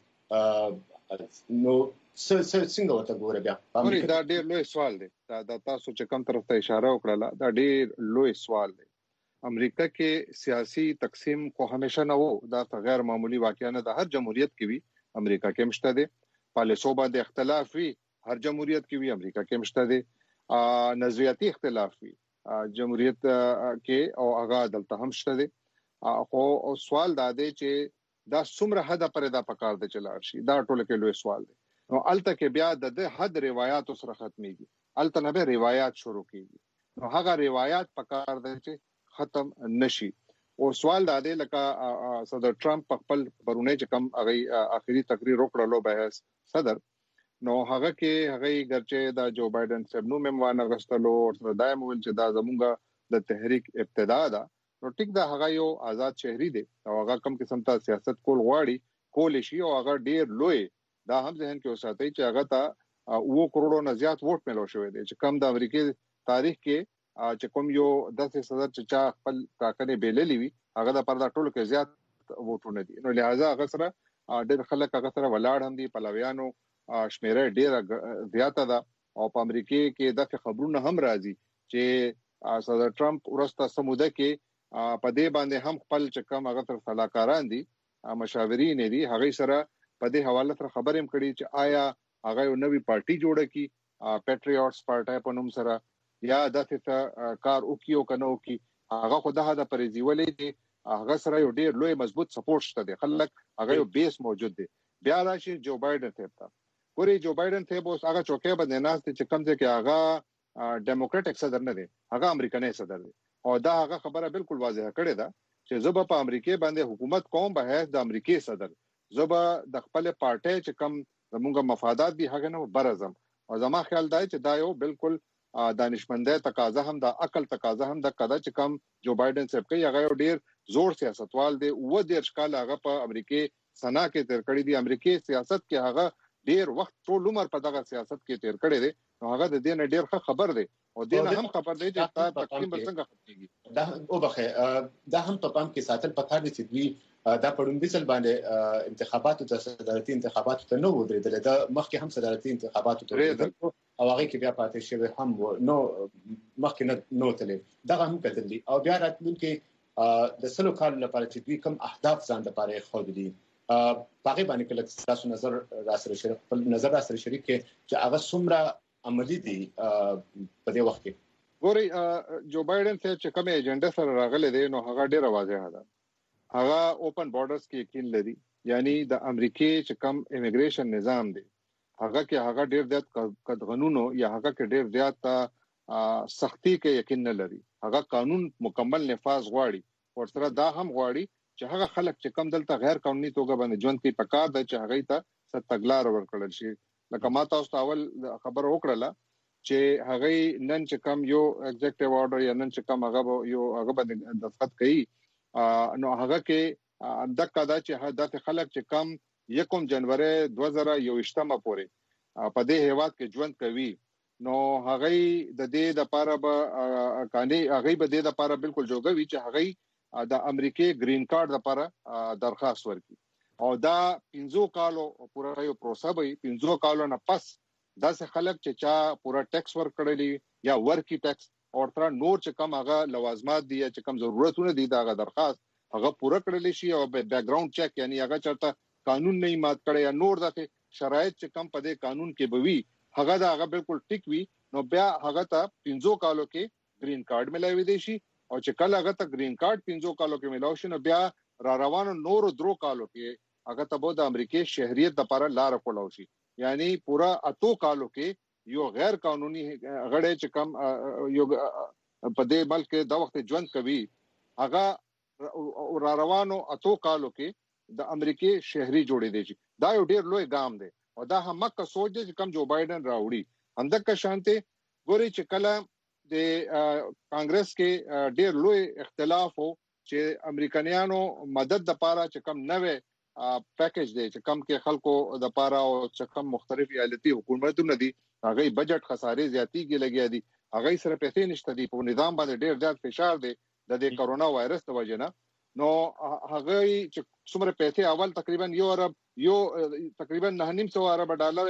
نو څنګه وته ګوره بیا دا ډېر لوی سوال دی دا تاسو چې کوم طرف ته اشاره وکړه دا ډېر لوی سوال دی امریکا کې سیاسي تقسیم کو همیشه نه وو دا غیر معمولی واقعا نه د هر جمهوریت کې وی امریکا کې مشته دي پالیسو باندې اختلاف وی هر جمهوریت کې وی امریکا کې مشته دي نظریاتي اختلاف وی جمهوریت کې او هغه دلته هم شته دي خو سوال دا دی چې دا څومره حد پر دا پکار دی چلار شي دا ټول کې لوی سوال دی نو الته کې بیا د حد روایت سره ختميږي الته نه به روایت شروع کیږي نو هغه روایت پکار دی چې ختم نشي او سوال دا دی لکه صدر ټرمپ خپل برونه چې کم هغه اخیری تقریر وکړلو بحث صدر نو هغه کې هغه ګرچه دا جو بایدن صاحب نو مموانه غستلو او دایم ول چې دا زمونږه د تحریک ابتدا ده نو ټیک دا هغه یو آزاد شهري دی او هغه کم قسم ته سیاست کول غواړي کول شي او هغه ډیر لوی دا هم ذهن کې وساتئ چې هغه ته 2 کروڑو نه زیات ووټ ملو شوی دی چې کم د امریکای تاریخ کې چې کوم یو 10 صدر چې خپل ټاکنې بیللې وي هغه د پردا ټولو کې زیات ووټونه دي نو لہذا هغه سره ډېر خلک هغه سره ولاړ هم دي پلویانو شمیره ډېر زیاته ده او په امریکای کې د خبرونه هم راځي چې صدر ټرمپ ورسته سموده کې په دې باندې هم خپل چې کوم هغه تر صلاحکاران دي مشاورین دي هغه سره په دې حواله سره خبرې هم کړي چې آیا هغه یو نوې پارټي جوړه کی پیټریوټس پارټي په نوم سره یا دغه کار وکيو کنه وکي هغه خدای د پرېزیولې دي هغه سره یو ډیر لوی مضبوط سپورټ شته دي خلک هغه یو بیس موجود دي بیا راشي جو بایدن ته ګوري جو بایدن ته اوس هغه چوکې باندې ناس چې کم ځای کې هغه ډیموکراټک صدر نه دي هغه امریکایي صدر دي او دا هغه خبره بالکل واضحه کړې ده چې زه په امریکای باندې حکومت کوم به هیڅ د امریکای صدر زه د خپل پارټي چې کم زموږ مفادات دي هغه نه برزم او زما خیال دی چې دا یو بالکل دانشمنده تقاضا هم د عقل تقاضا هم د قدا چې کم جو بایدن صاحب کوي هغه ډیر زور سیاستوال دی و د ښکال هغه په امریکای سنا کې تیر کړی دی امریکای سیاست کې هغه ډیر وخت ټول عمر په دغه سیاست کې تیر کړی دی نو هغه د دې نه ډیر خبر دی او دین هم خبر دی چې تاسو تقسیم څنګه ختميږي دا او بخې دا هم په پام کې ساتل پکار دي چې دوی دا پړومبي سل باندې انتخاباتو ته صدارتي انتخاباتو ته نو ودرېدل دا مخکې هم صدارتي انتخاباتو ته او هغه کې بیا پاتې شوی هم نو مخکې نو تلې دا هم کتل دي او بیا راتلونکي د سلو کال لپاره چې دوی کوم اهداف ځان لپاره خو دي باقي باندې کله تاسو نظر راسره شریک چې هغه څومره عملی دي په دې وخت کې ګوري جو بایدن ته چې کوم ایجنډا سره راغله دي نو هغه ډیره واضحه ده هغه اوپن بارډرز کې یقین لري یعنی د امریکای چې کوم امیګریشن نظام دی هغه کې هغه ډیر زیات قانونو یا هغه کې ډیر زیات سختی کې یقین نه لري هغه قانون مکمل نفاذ غواړي او سره دا هم غواړي چې هغه خلک چې کوم دلته غیر قانوني توګه باندې ژوند کوي پکار دی چې هغه ته ستګلار ورکړل شي لکه ما تاسو ته اول خبر وکړه چې هغه نن چې کوم یو ایگزیکټیو آرډر یا نن چې کوم هغه یو هغه باندې دستخط کړي نو هغه کې دغه دا چې هدف خلک چې کم 1 جنوري 2021 پورې په دې هیواد کې ژوند کوي نو هغه د دې د لپاره به کاني هغه به د دې لپاره بالکل جوړوي چې هغه د امریکای گرین کارت لپاره درخواست ورکړي او دا 15 کالو پورا یو پروسه به 15 کالو نه پس داسې خلک چې چا پورا ټیکس ورکړلی یا ورکی ټیکس او تر نور چې کم هغه لوازمات دي چې کم ضرورتونه دي دا درخواست هغه پورا کړلی شي او بیک گراوند چیک یعنی هغه چرته قانون نه مات کړي یا نور دغه شرایط چې کم په دې قانون کې بوي هغه دا هغه بالکل ټیک وي نو بیا هغه ته 15 کالو کې گرین کارت ملایوي دي شي او چې کله هغه ته گرین کارت 15 کالو کې ملاوي شي نو بیا را روانو نور درو کالو کې هغه ته د امریکای شهریت لپاره لار کولاو شي یعنی پورا 8 کالو کې یو غیر قانوني غړې چې کم یو په دې ملک د وخت ژوند کوي هغه را روانو 8 کالو کې د امریکای شهري جوړې دي دا یو ډیر لوی ګام دی او دا هم مکه سوچ دی چې کم جو بایدن راوړي همدغه شانته ګوري چې کله د کانګرس کې ډیر لوی اختلاف وو چې امریکایانو مدد د پاره چې کم نوې پیکیج دی چې کم کې خلکو د پاره او چې کم مختلف ایالتي حکومتونه دي هغه بجټ خسارې زیاتېږي لګیا دي هغه سره پیسې نشته دي په نظام باندې ډیر زیات فشار دی د کرونا وایرس د وجې نه نو هغه چې څومره پیسې اول تقریبا تقریبا 9.5 ارب ډالر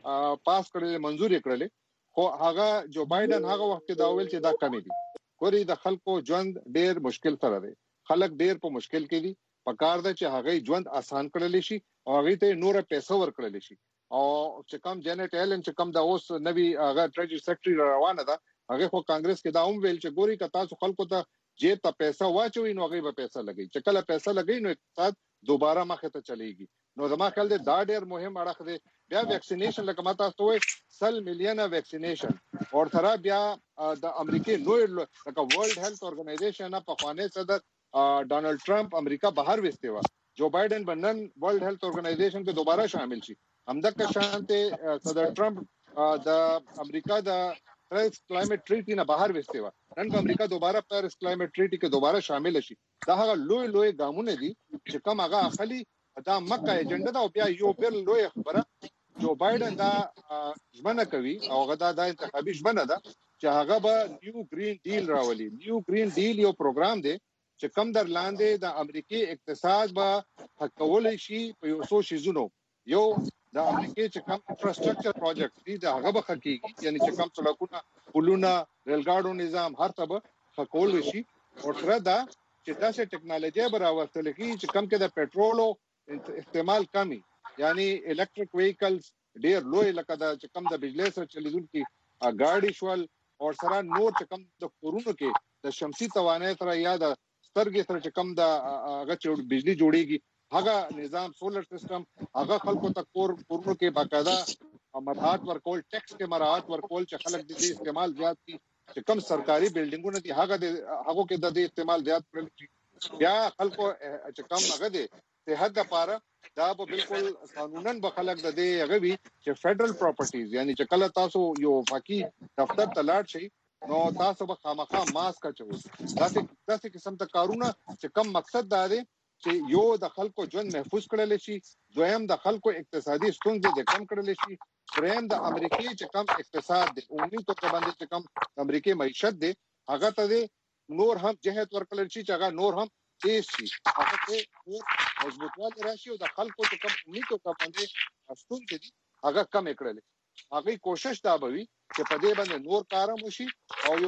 پاس کړل منزور کړل خو هغه جو بایدن هغه وخت دا ویل چې دا کمی دي ګوري د خلکو ژوند ډیر مشکل سره دی خلک ډیر په مشکل کې دي پکار ده چې هغه ژوند آسان کړل شي او هغه ته نور پیسې ورکړل شي او چې کم جنټ ایلن چې کم د اوس نوی هغه ټریجری سیکریټری روانه ده هغه خو کانګرس کې دا هم ویل چې ګوري که تاسو خلکو ته جیب ته پیسې واچوي نو هغه به پیسې لګي چې کله پیسې لګي نو اقتصاد دوباره مخه ته چلیږي نو زما خیال دی دا ډیر مهم اړخ دی بیا ویکسینیشن لکه ماته تاسو وایي 100 میلیونه ویکسینیشن او تر بیا د امریکای نوې لکه ورلد هیلث اورګنایزیشن په خوانه صدر ډونالد ټرمپ امریکا بهر وسته و جو بایدن بنن ورلد هیلث اورګنایزیشن کې دوباره شامل شي همدغه شانته صدر ټرمپ د امریکا د پاریس کلایمټ ټریټي نه بهر وسته و نن په امریکا دوباره پاریس کلایمټ ټریټي کې دوباره شامل شي دا هغه لوی ګامونه دي چې کوم هغه اخلي دا مکه ایجنډا دا او بیا یو بل لوی خبره جو بایدن دا ژمنه کوي او غدا د انتخابي ژمنه ده چې هغه به نیو گرین ډیل راولي نیو گرین ډیل یو پروګرام دی چې کم در لاندې د امریکای اقتصاد به حقول شي په یو څو شیزونو یو د امریکای چې کم انفراستراکچر پروجیکټ دي دا هغه به حقيقي یعنی چې کم سړکونه پلونه ریلګاډو نظام هر څه به حقول شي او تر دا چې تاسو ټیکنالوژي براوستل کی چې کم کې د پېټرول استعمال کمی یعنی الیکټریک وهیکلز ډیر لوی لکه د چې کم د بجلی سره چلیدونکي ګاډي شول او سره نور چې کم د کورونو کې د شمسي توانایي سره یا د سترګې سره چې کم د هغه چې بجلی جوړیږي هغه نظام سولر سیستم هغه خلکو ته کورونو کې باقاعده مراعات ورکول ټیکس کې مراعات ورکول چې خلک د استعمال زیات کی چې کم سرکاري بلډینګونه دي هغه کې د استعمال زیات کړل شي بیا خلکو چې کم هغه دي صحت لپاره دا به بالکل قانونن به خلک د دې هغه وی چې فدرل پراپرټیز یعنی چې کله تاسو یو فقي دفتر ته لاړ شئ نو تاسو به خامخا ماسک اچوي داسې قسم ته کارونه چې کم مقصد دا دی چې یو د خلکو ژوند محفوظ کړل شي دویم د خلکو اقتصادي ستونزې د کم کړل شي دریم د امریکای چې کم اقتصاد دی عمومي توګه باندې چې کم امریکای معیشت دی هغه ته نور هم جهت ورکړل شي چې هغه نور هم تیز شي هغه ته مضبوطوالی راشي او د خلکو چې کم عمومي توګه باندې ستونزې دي هغه کم کړل هغه کوشش دا به وي چې په دې باندې نور کارم وشي او یو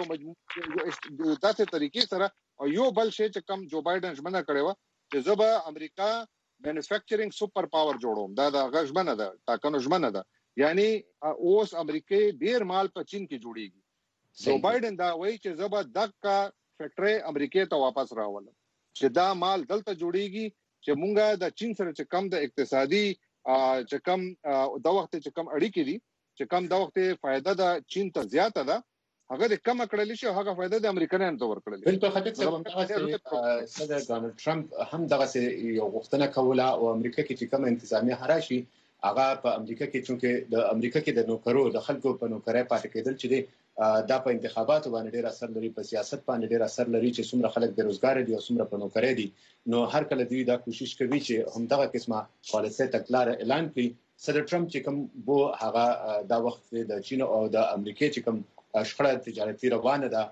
مجموعي داسې طریقې سره او یو بل شی چې کم جو بایدن ژمنه کړې و چې زبا امریکا مینوفیکچرینګ سپر پاور جوړوم دا د غژمنه ده ټاکنو ژمنه ده یعنی اوس امریکای ډیر مال په چین کې جوړیږي جو بایدن دا وایي چې زبا دغه فیکټری امریکای ته واپس راولم چې دا مال دلته جوړیږي چې مونږه د چین سره چې کم د اقتصادي چې کم د وخت چې کم اړیکې دي چې کم د وخت فائدہ د چین ته زیاته ده هغه د کم کړل شي هغه فائدہ د امریکایانو ته ورکړل بل په خاطر څنګه صدر ډونالد ټرمپ هم دغه یو غوښتنه کوله او امریکا کې چې کوم انتظامی هراشي هغه په امریکا کې چې د امریکا کې د نوکرو د خلکو په نوکرۍ پاتې کېدل چې دا په انتخاباتو باندې ډېر اثر لري په سیاست باندې ډېر اثر لري چې څومره خلک بیروزګار دي او څومره په نوکرۍ دي نو هر کله دوی دا کوشش کوي چې هم دغه قسمه پالیسي تکلار اعلان کړي صدر ټرمپ چې کوم بو هغه دا وخت د چین او د امریکا چې کوم شخړه تجارتي روانه ده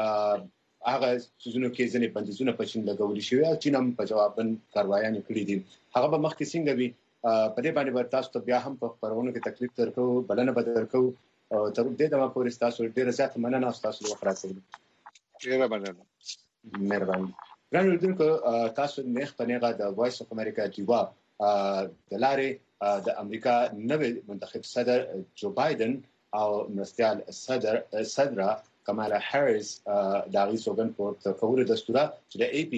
هغه سوزونو کې ځنې بندیزونه په چین لګولي شوی او چین هم په جوابن کاروایانه کړې دي هغه به مخکې څنګه وي په دې باندې تاسو ته بیا هم په خبرونو کې تکلیف درکو بلنه بدل کو او تر دې دمه پورې تاسو ډیر زیات مننه تاسو له خبرو ډیر مننه مهرباني ګران اوریدونکو تاسو نه خپلېغه د وایس اف امریکا دیوا د لارې د امریکا نوې منتخب صدر جو بایدن او مرستيال صدر کمالا هریس د غیسوګن په کور دستوره چې د ای پی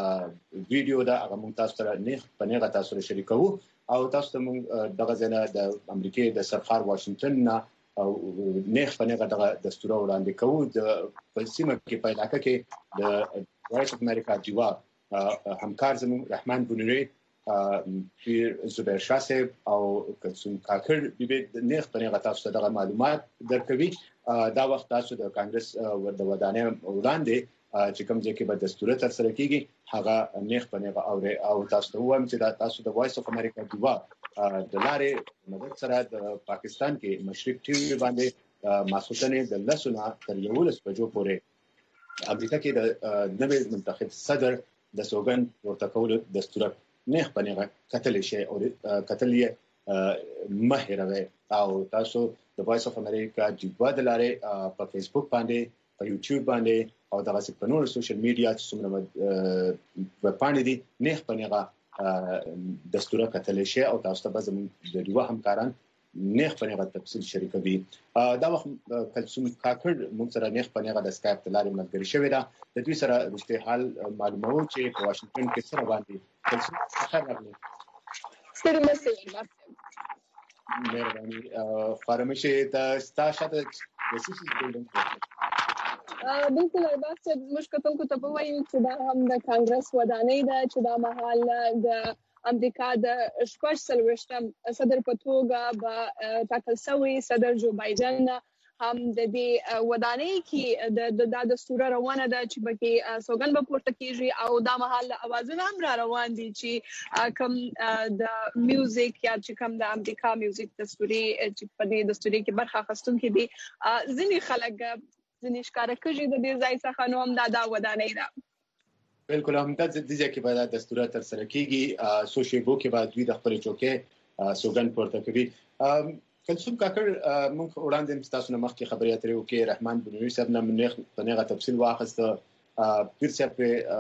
ویډیو دا هغه مونږ تاسو سره نه پنهغه تاسو سره شریکو او تاسو ته مونږ دغه ځنه د امریکای د سرخار واشنگټن نه او نه پنهغه دغه دستوره وړاندې کوو د پسیمه کې په علاقه کې د وایس اف امریکا دیوا همکار زموږ رحمان بونری پیر زبیر شاه صاحب او کلثوم کاکړ به نیغ په نیغه تاسو ته دغه معلومات درکوي. دا وخت تاسو د کانګرس د ودانۍ وړاندې چې کوم ځای کې به دستور تر سره کیږي هغه نیغ په نیغه او تاسو ته وایم چې دا تاسو د وایس اف امریکا دیوا د لارې مدد سره د پاکستان کې مشرق ټي وي باندې ماسوتنې د لسونه تر 11 بجو پورې امریکا کې د نوې منتخب صدر د سوګن ورته کول دستور نه پنهغه کتل شي او کتل یې مهروي او تاسو د وایس اف امریکا دیوا د لارې په فیسبوک باندې په یوټیوب باندې او دغه په نور سوشل میډیا چې څومره باندې دي نه پنهغه دستور کتل شي او تاسو ته به زموږ د دیوا همکاران نه پنهغه تفصیل شریکوي. دا وخت کلثوم کاکړ موږ سره نه پنهغه د اسکایپ د لارې ملګری شوی دا د دوی سره رښتې حال معلومو چې په واشنگټن کې سره باندې کلثوم خبر راغلی. ستړي مشه مهرباني فرمایشه ته ستاسو د سیسي بلډینګ بالکل البته موږ کتونکو ته په وایي چې دا هم د کانګرس ودانۍ ده چې دا مهال د امریکا د شپږ سلويشتم صدر په توګه به ټاکل شوی صدر جو بایدن هم د دې ودانۍ کې د دستور روانه ده چې بګي سوګن به پورته کیږي او دا مهال اوازونه هم را روان دي چې کوم د میوزیک یا چې کوم د امریکا میوزیک دستوري چې په دې دستوري کې برخه اخیستونکي دي ځینې خلک ځینې ښکارا کوي د دې ځای څخه نو هم دا ودانۍ ده. بالکل هم د دې کې به د دستورات تر سره کیږي سوشي بو کې بعد دوی د خپل چوکې سوګن پورته کوي. کلثوم کاکړ موږ وړاندې تاسو نه مخکې خبرې اترې وکړې رحمان بنوي صاحب نه منخ په نیغه تفصیل واخسته پیر صاحب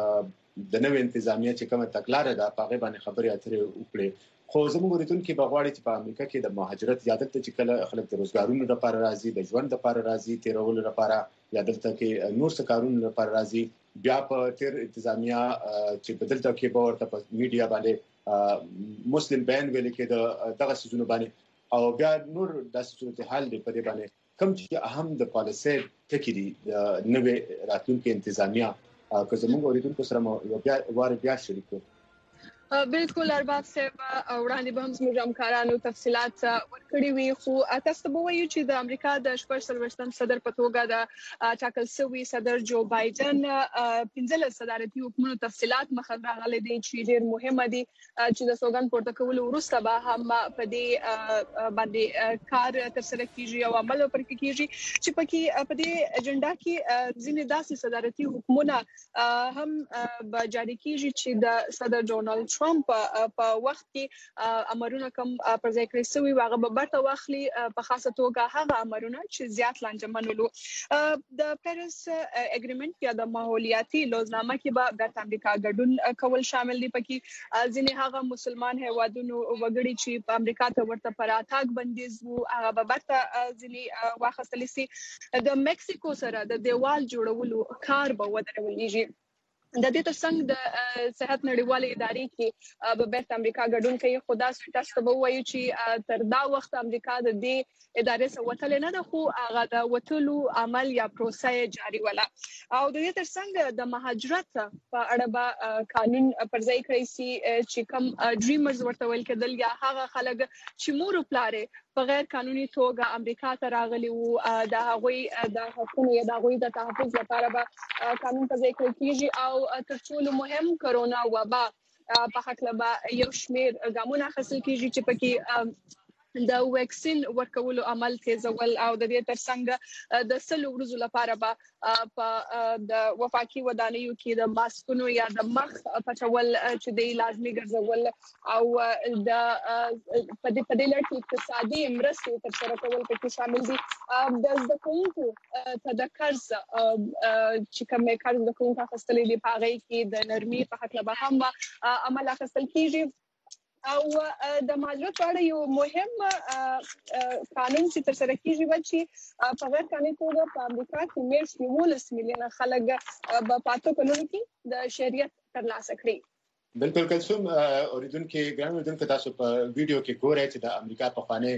د نوې انتظامیه چې کومه تکلاره ده په هغه باندې خبرې اترې وکړې خو زموږ ورتون کې بغواړي چې په امریکا کې د مهاجرت یادت چې کله خلک د روزګارونو لپاره راځي د ژوند لپاره راځي تیرولو لپاره یادت کې نور څه کارونه لپاره راځي بیا په تیر انتظامیه چې بدلته کې به ورته په میډیا باندې مسلم بین ویل کې دغه سيزونه باندې او بیا نور د صورتحال دی په دې باندې کوم چې اهم د پالیسي ټکی دي د نوې راتلونکو انتظامیه که زموږ اوریدونکو سره بیا شریکو. بالکل ارباب صاحب وړاندې به هم زموږ همکارانو تفصيلات ورکړي وي خو تاسو ته وایو چې د امریکا د شپږم صدر په توګه د ټاکل شوی صدر جو بایدن 15 صدارتي حکومت تفصيلات مخه راغلي دي چې ډېر مهمه دي چې د سوګن پورته کول وروسته به هم په دې باندې کار تر سره کیږي او عمل پر کیږي چې پکې په دې اجنډا کې ځینې داسې صدارتي حکومت هم جاری کیږي چې د صدر ډونالد ټرمپ په وخت کې امرونه کوم پر ځای کړی شوی واغه به برته واخلي په خاصه توګه هغه امرونه چې زیات لانجمنولو د پاریس اګریمنت یا د ماحولیاتي لوزنامه کې به د امریکا ګډون کول شامل دي پکې ځینې هغه مسلمان هیوادونو وګړي چې په امریکا ته ورته پر اتاک بندیز وو هغه به برته ځینې واخستل سي د مکسیکو سره د دیوال جوړولو کار به ودرولېږي. د دې ترڅنګ د صحت نړیوالې ادارې کې به بیرته امریکا ګډون کوي خدا تاسو ته وایي چې تر دا وخت امریکا د دې ادارې سره وتل نه ده خو هغه د وتلو عمل یا پروسه جاری ولا او د دې ترڅنګ د مهاجرت په اړه به قانون پر ځای کړی سي چې کوم ډریمرز ورته ویل کېدل یا هغه خلک چې مور پلاره په غیر قانوني توګه امریکا ته راغلي وو د هغوی د حقوقو یا د هغوی د تحفظ لپاره به قانون په ځای کېږي او تر ټولو مهم کرونا وبا په حق لبا یو شمیر ګامونه اخیستل کېږي چې پکې د ویکسین ورکولو عمل تیزول او د دې ترڅنګ د سلو ورځو لپاره به په د وفاقي ودانیو کې د ماسکونو یا د مخ پټول چې د لازمي ګرځول او د په دې لړ کې اقتصادي مرستې تر سره کول پکې شامل دي. د زده کوونکو ته د قرض چې کوم قرض د کوونکو اخیستل دي په هغه کې د نرمي په حق لبا هم عمل اخیستل کېږي او د مالیات په اړه یو مهم قانون چې تر سره کیږي چې په غیر قانوني توګه په امریکا کې 19 میلیونه خلک په پاتو کلونو کې د شریعت ترلاسه کړي. بالکل کلثوم اوریدونکو ګران اوریدونکو تاسو په ویډیو کې ګورئ چې د امریکا په خوانه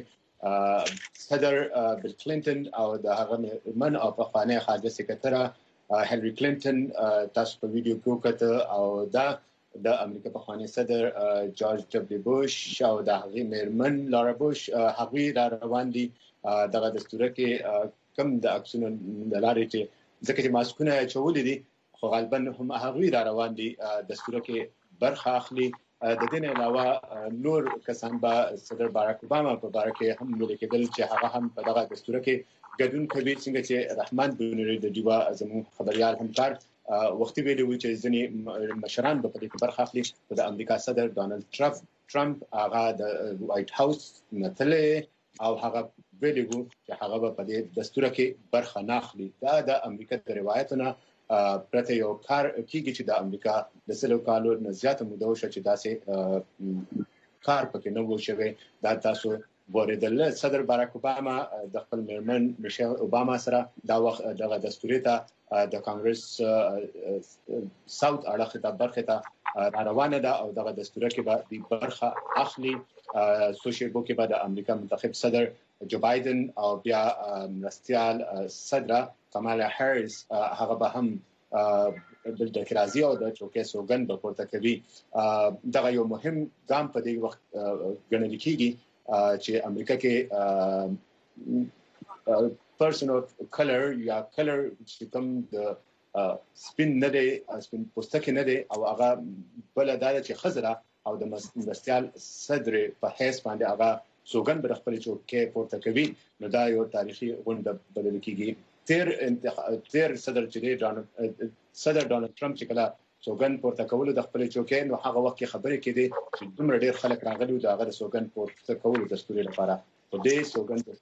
صدر بل کلینټن او د هغه من او په خوانه خارجه سکرټره هنري کلینټن تاسو په ویډیو کې وکړه او دا د امریکا پخوانی صدر جورج دبليو بوش او د هغې میرمن لارا بوش هغوی را روان دي دغه دستور کې کم د عکسونو د لارې چې ځکه چې ماسکونه چولې دي خو غالبا هم هغوی را روان دي دستور کې برخه اخلي. د دې نه علاوه نور کسان به صدر باراک اوباما په باره کې هم ولیکل چې هغه هم په دغه دستور کې ګډون کوي څنګه چې رحمان بنوري د دیوا زموږ خبريال همکار وختي ویلي و چې ځینې مشران به په دې برخه اخلي. د امریکا صدر ډونالد ټرمپ هغه د وایټ هاوس نتلې او هغه ویلي و چې هغه به په دې دستور کې برخه نه اخلي. دا د امریکا د روایتونو پرته یو کار کیږي چې د امریکا د سلو کالو نه زیاته موده وشوه چې داسې کار پکې نه و شوی. دا تاسو ورېدل صدر باراک اوباما د خپل میرمن میشل اوباما سره دا وخت دغه دستوري ته د کانګرس ساوث اړخ ته برخه ته روانه ده او دغه دستور کې به د برخه اخلي. سوشل بو کې به د امریکا منتخب صدر جو بایدن او بیا مرستيال صدر کمالا هریس هغه به هم د ډیموکراسي او د چوکې سوګند په پورته کوي. دغه یو مهم ګام په دې وخت ګڼل کېږي چې امریکا کې پرسن اف کلر یا کلر چې کوم د سپین نه دی سپین پوستکی نه دی او هغه بل داله چې خزره او د مرستيال صدر په حیث باندې هغه سوګند بر خپل چوکې پورته کوي. نو دا یو تاریخي غونډه بلل کېږي. تیر صدر ډونالد ټرمپ چې کله سوګند پورته کول د خپل چوکې نو هغه وخت خبرې کېدې چې دومره ډېر خلک راغلي او دا غره سوګند پورته کول دستوري لپاره په دې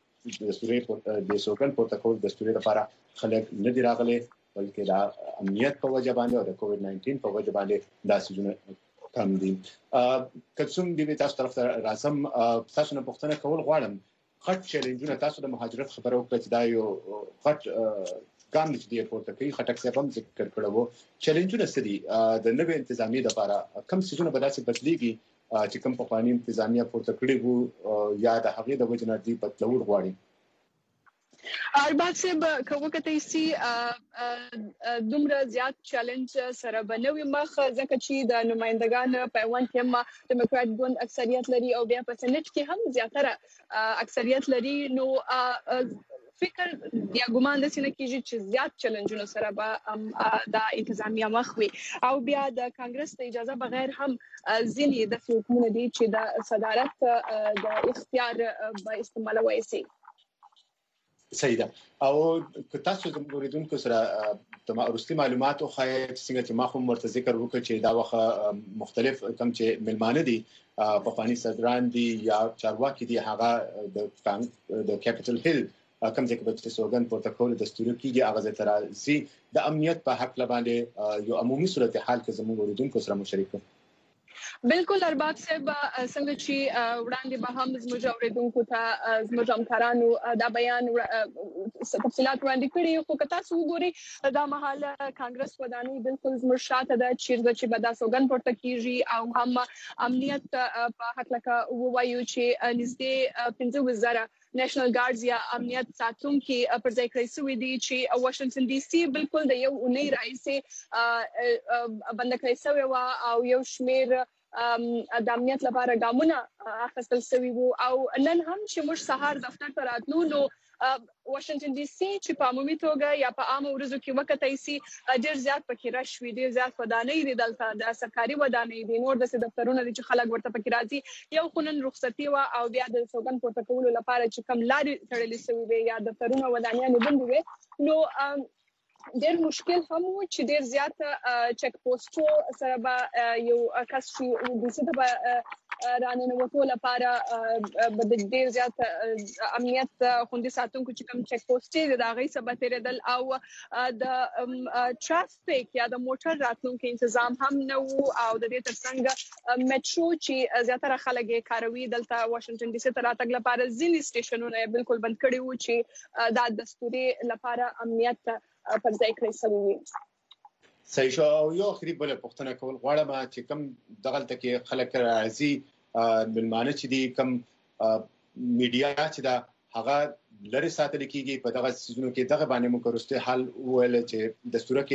سوګند پورته کول دستوري لپاره خلک نه دی راغلي بلکې دا امنیت په وجه باندې او د کووډ 19 په وجه باندې دا سيزونه کم دي. کڅوم دې تاسو طرف ته راځم تاسو نه پوښتنه کول غواړم غټ چیلنجونه تاسو د مهاجرت خبرو په چې دا یو غټ ګام دي پورته کوي خټک څه هم ذکر کړو چیلنجونه ستدي د نوې انتظامی لپاره کم سيزونه به داسې بدليږي چې کوم په قانون انتظامیه پورته کړی وو یا د هغې د وجنه دي بدلول غواړي. ارباب صاحب کومه کته سي دومره زیات چیلنج سره بنوي مخ ځکه چې د نمائندگان پیوند کې هم ډیموکرات ګوند اکثریت لري او بیا په سنټ کې هم زیاتره اکثریت لري. نو فکر یا ګومان د سینه کېږي چې زیات چیلنجونو سره به د انتظامیه مخ وي او بیا د کانګرس ته اجازه بغیر هم ځینې د حکومت دي چې د صدارت د اختیار به استعمالوي سي. صحیح ده او که تاسو د موریدونکو سره د وروستي معلوماتو خو څنګه چې ما خو مرته ذکر وکړ چې دا وخت مختلف کم چې ملمانه دي پخوانی صدران دي یا چارواکي دي هغه د کیپټل هیل کوم ځای کې چې سوګند پروتوکول دستور کېږي هغه ترازي د امنیت په حق لباندې یو عمومي صورتحال کې زموږ موریدونکو سره مشارکت. بالکل ارباب صاحب څنګه چې وړاندې به هم زموږ اوریدونکو ته زموږ همکارانو دا بیان تفصيلات وړاندې کړي خو که تاسو وګورئ دا مهاله کانګرس ودانۍ بالکل زموږ شاته ده چې به دا سوګند پورته کیږي او هم امنیت په حق لکه وایو چې نږدې 15,000 نېشنل ګارډز یا امنیت ساتونکي پر ځای کړی شوی دي چې واشنگټن ډي سي بالکل د یو اونۍ راځي بند کړی شوی و او یو شمیر د امنیت لپاره ګامونه اخیستل شوی وو او نن هم چې موږ سهار دفتر ته راتلو نو واشنگټن ډي سي چې په عمومي توګه یا په عام ورځو کې وکټای سي ډېر زیات پکې راشي ډېر زیات ودانۍ دي دلته د سرکاري ودانۍ دي نور د دفترونو چې خلک ورته پکې راځي یو خنن رخصتي وا او بیا د سوګند پورته کولو لپاره چې کم لارې تړلې شوی وي یا دفترونه ودانۍ نه بند وي نو ډېر مشکل هم و چې ډېر زیات چک پوسټو سره به یو کس چې د څه په راننوتو لپاره به ډېر زیات امنیت خوندي ساتونکو چې کوم چک پوسټ د هغې څخه تېرېدل او د ټرافیک یا د موټر راتلونکو تنظیم هم نه وو او د دې ترڅنګ میټرو چې زیاتره خلک یې کاروي دلته واشنگټن ډي سي ته راتګ لپاره ځینې سټیشنونه بالکل بند کړي وو چې دا دستوري لپاره امنیت پر ځای کړی شوی. صحیح شو او یو اخري بل پوښتنه کول غواړم چې کوم دغلته کې خلک راځي ملمانه چې دي کوم میډیا چې دا هغه لری ساتل کیږي په دغه سيزونو کې دغه باندې مو کوسته حل ویل چې دستور کې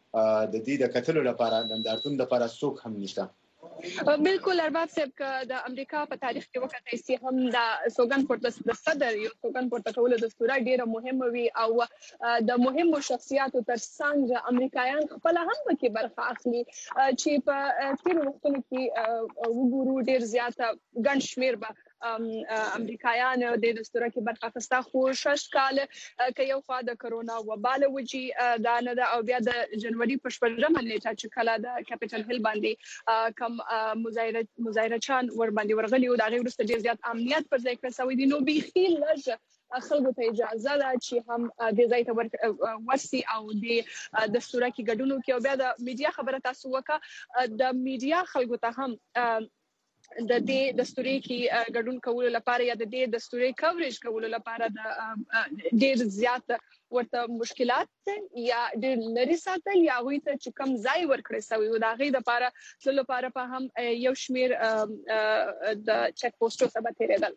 د دې د قتل لپاره نندارتون لپاره څوک هم نشته. بالکل ارباب صاحب د امریکا په تاریخ کې وخت ایسي هم د سوګن پورته د صدر یو سوګن پورته کول د دستور ډیره مهمه وي او د مهمو شخصیاتو ترڅنګ امریکایان خپل هم کې برخه اخلي چې په تیر وختونو کې وګورو ډیر زیاته ګڼ شمیر به امریکایان د دستور کې برخه اخیسته خو شش کال کې یو خوا د کرونا وبال وجې دا نه او بیا د جنوري په 14مه نیټه چې کله د کیپټل هیل باندې کم مظاهره چان ور باندې ورغلی او د هغه وروسته ډیر زیات امنیت پر ځای کړی شوی دی نو بيخي لږ خلکو ته اجازه ده چې هم د ځای ته ورسي او د دستور کې ګډون کوي او بیا د میډیا خبره تاسو وکړه د میډیا خلکو ته هم د دې دستوري کې ګډون کول لپاره یا د دې دستوري کوریج کول لپاره د ډیر زیات ورته مشکلات یا ډیر لري ساتل یا غوي ته چې کم ځای ورکړي سوی او دا غي د لپاره په هم یو شمیر د چک پوسټو سبا تیرېدل.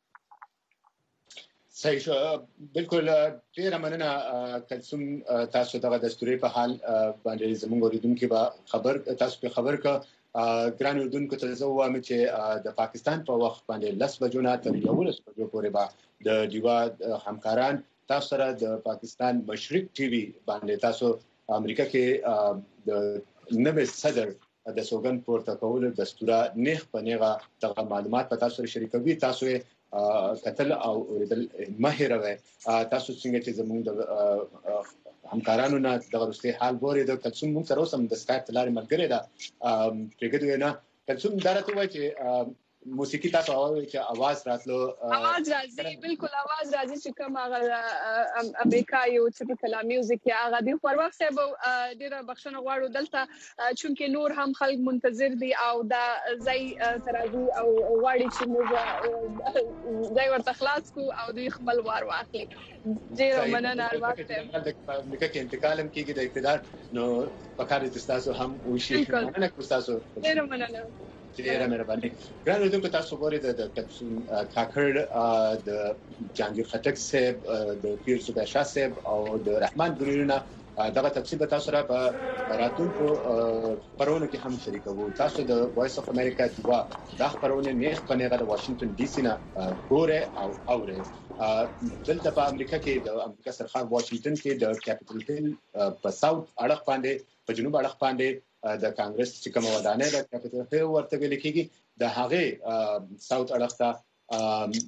صحیح بالکل ډیر مننه کلسوم تاسو دغه دستوري په حال باندې زموږ اوریدونکو به خبر تاسو په خبر کا ګران اردوونکو ته زه وایم چې د پاکستان په وخت باندې 10 بجو نه تر 11 بجو پورې به د دیوا همکاران تاسو سره د پاکستان مشرق ټي وي باندې تاسو امریکا کې د نوې صدر د سوګن پورته کول دستور نه پنيغه د معلومات په تاسو سره شریکوي تاسو قتل او اوریدل ماهروي تاسو څنګه چې زموږ د همکارانو نه د ورسته حال بوري د کلسوم موږ سره اوسم د سکایپ تلاري ملګری دا پرګدوي نه کلسوم درته وای چې موسیقي تاسو اورئ چې आवाज راتلو आवाज راځي بالکل आवाज راځي چې کوم هغه امریکا یو ټیپیکل میوزیک یا هغه دی پر وخت به ډیره بخښنه غواړو دلته چې نور هم خلک منتظر دي او دا ځای ترازی او غواړي چې موږ ځای ورته خلاص کو او دوی خپل وار واخلي. ډیره مننه ارواح ته د امریکا کې انتقال هم کیږي د اقتدار نو پکاره د تاسو هم وشي مننه کو تاسو ډیره مننه ډیره مهرباني. ګران اردوونکو تاسو غواړئ د کلسوم کاکړ د جهانگیر خټک صاحب د پیر صبح شاه صاحب او د رحمان ګرینا دغه تفصیل به تاسو را په راتلونکو خبرونو کې هم شریکوو. تاسو د وایس اف امریکا دیوا د خبرونو نه پنهغه د واشنگټن ډي سي نه ګوره او اورئ. دلته په امریکا کې د امریکا سرخار واشنگټن کې د کیپټل هیل په ساوث اړخ باندې په جنوب اړخ باندې د کانګرس چې کوم ودانۍ د کیپټل هیل ورته ویل کېږي د هغه ساوث اړخ ته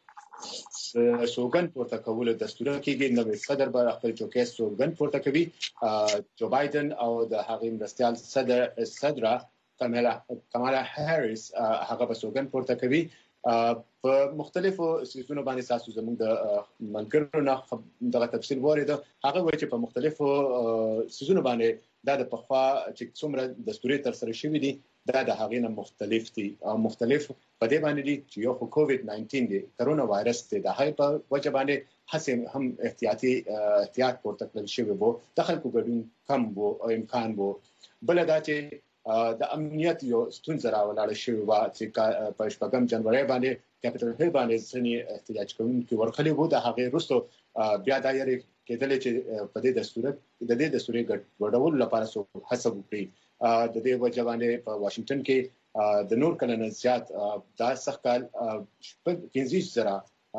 سوګن پورته کول دستور کېږي نو صدر به خپل چوکۍ سوګن پورته کوي جو بایدن او د هغه مرستيال صدر کمالا هاریس هغه به سوګن پورته کوي په مختلفو سیسونو باندې تاسو زموږ د ملګرو نه دغه تفصیل وریده هغه وایي چې په مختلفو سیسونو باندې دا د پخوا چې څومره دستوري تر سره شوی دي دا د هغې نه مختلف دي او مختلف په دې باندې دي چې یو کووډ 19 دی کرونا وایرس دی د هاي په وجه باندې هڅه هم احتیاط پورته کړل شوی وو د خلکو ګډون کم وو او امکان وو بل دا چې د امنیت یو ستونزه راولاړه شوی و چې په 8 جنوري باندې کیپټل هیل باندې ځنی احتجاج کوونکي ورخلي وو د هغې وروسته بیا دایره کېدل چې په دې دستوري ګډول لپاره سو هڅه وکړي د دې وجه باندې په واشنگټن کې د نور کلن زیات د سخکال 15 زره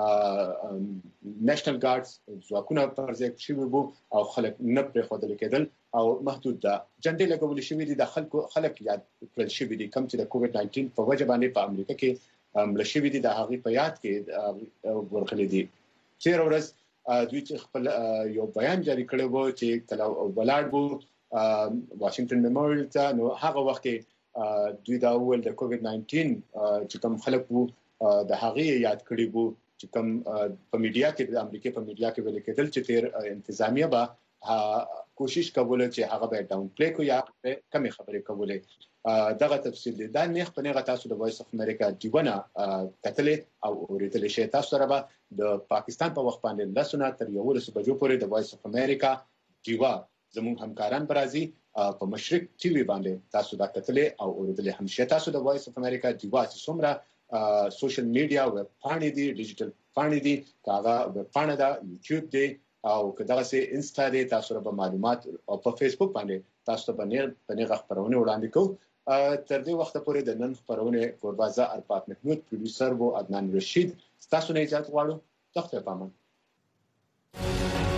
نېشنل ګارډز ځواکونه پر ځای شوي وو او خلک نه پرې خودل کېدل او محدود ده جنډې لګول شوې دي د خلک یاد کړل شوې دي کم چې د کووډ 19 په وجه باندې په امریکا کې ملشوي دي د هغې په یاد کې ورخلي دي چیر ورځ دوی چې خپل یو بیان جاری کړی وو چې کله ولاړ وو واشنگټن میموریل ته نو هغه وخت دوی دا ول د کووډ 19 چې کوم خلک وو د هغې یاد کړی وو چې کوم په میډیا کې د امریکا په میډیا کې ویل کېدل چې تیر انتظامیه به کوشش کوله چې هغه به ډاون پلی کو یا کمی خبرې کوله دغه تفصیل دی دا نه په نه تاسو د وایس اف امریکا دیونه کتل او اوریدل شي تاسو سره به د پاکستان په وخت باندې لسونه تر 11 بجو پورې د وایس اف امریکا دیوا زموږ همکاران برازي په مشرق ټي وي باندې تاسو دا کتل او اوریدل هم شي تاسو د وایس اف امریکا دیوا څومره سوشل میډیا وب پاڼې دي ډیجیټل پاڼې دي کاغه وب پاڼه ده یوټیوب دی او کدا سي انستا دي تاسو به معلومات او په فیسبوک باندې تاسو ته باندې خبرونه وړاندې کوو تر دې وخت پورې د نن خبرونه قربازا ارپات محمود پروډوسر وو عدنان رشید تاسو نه اجازه غواړو تخته پامن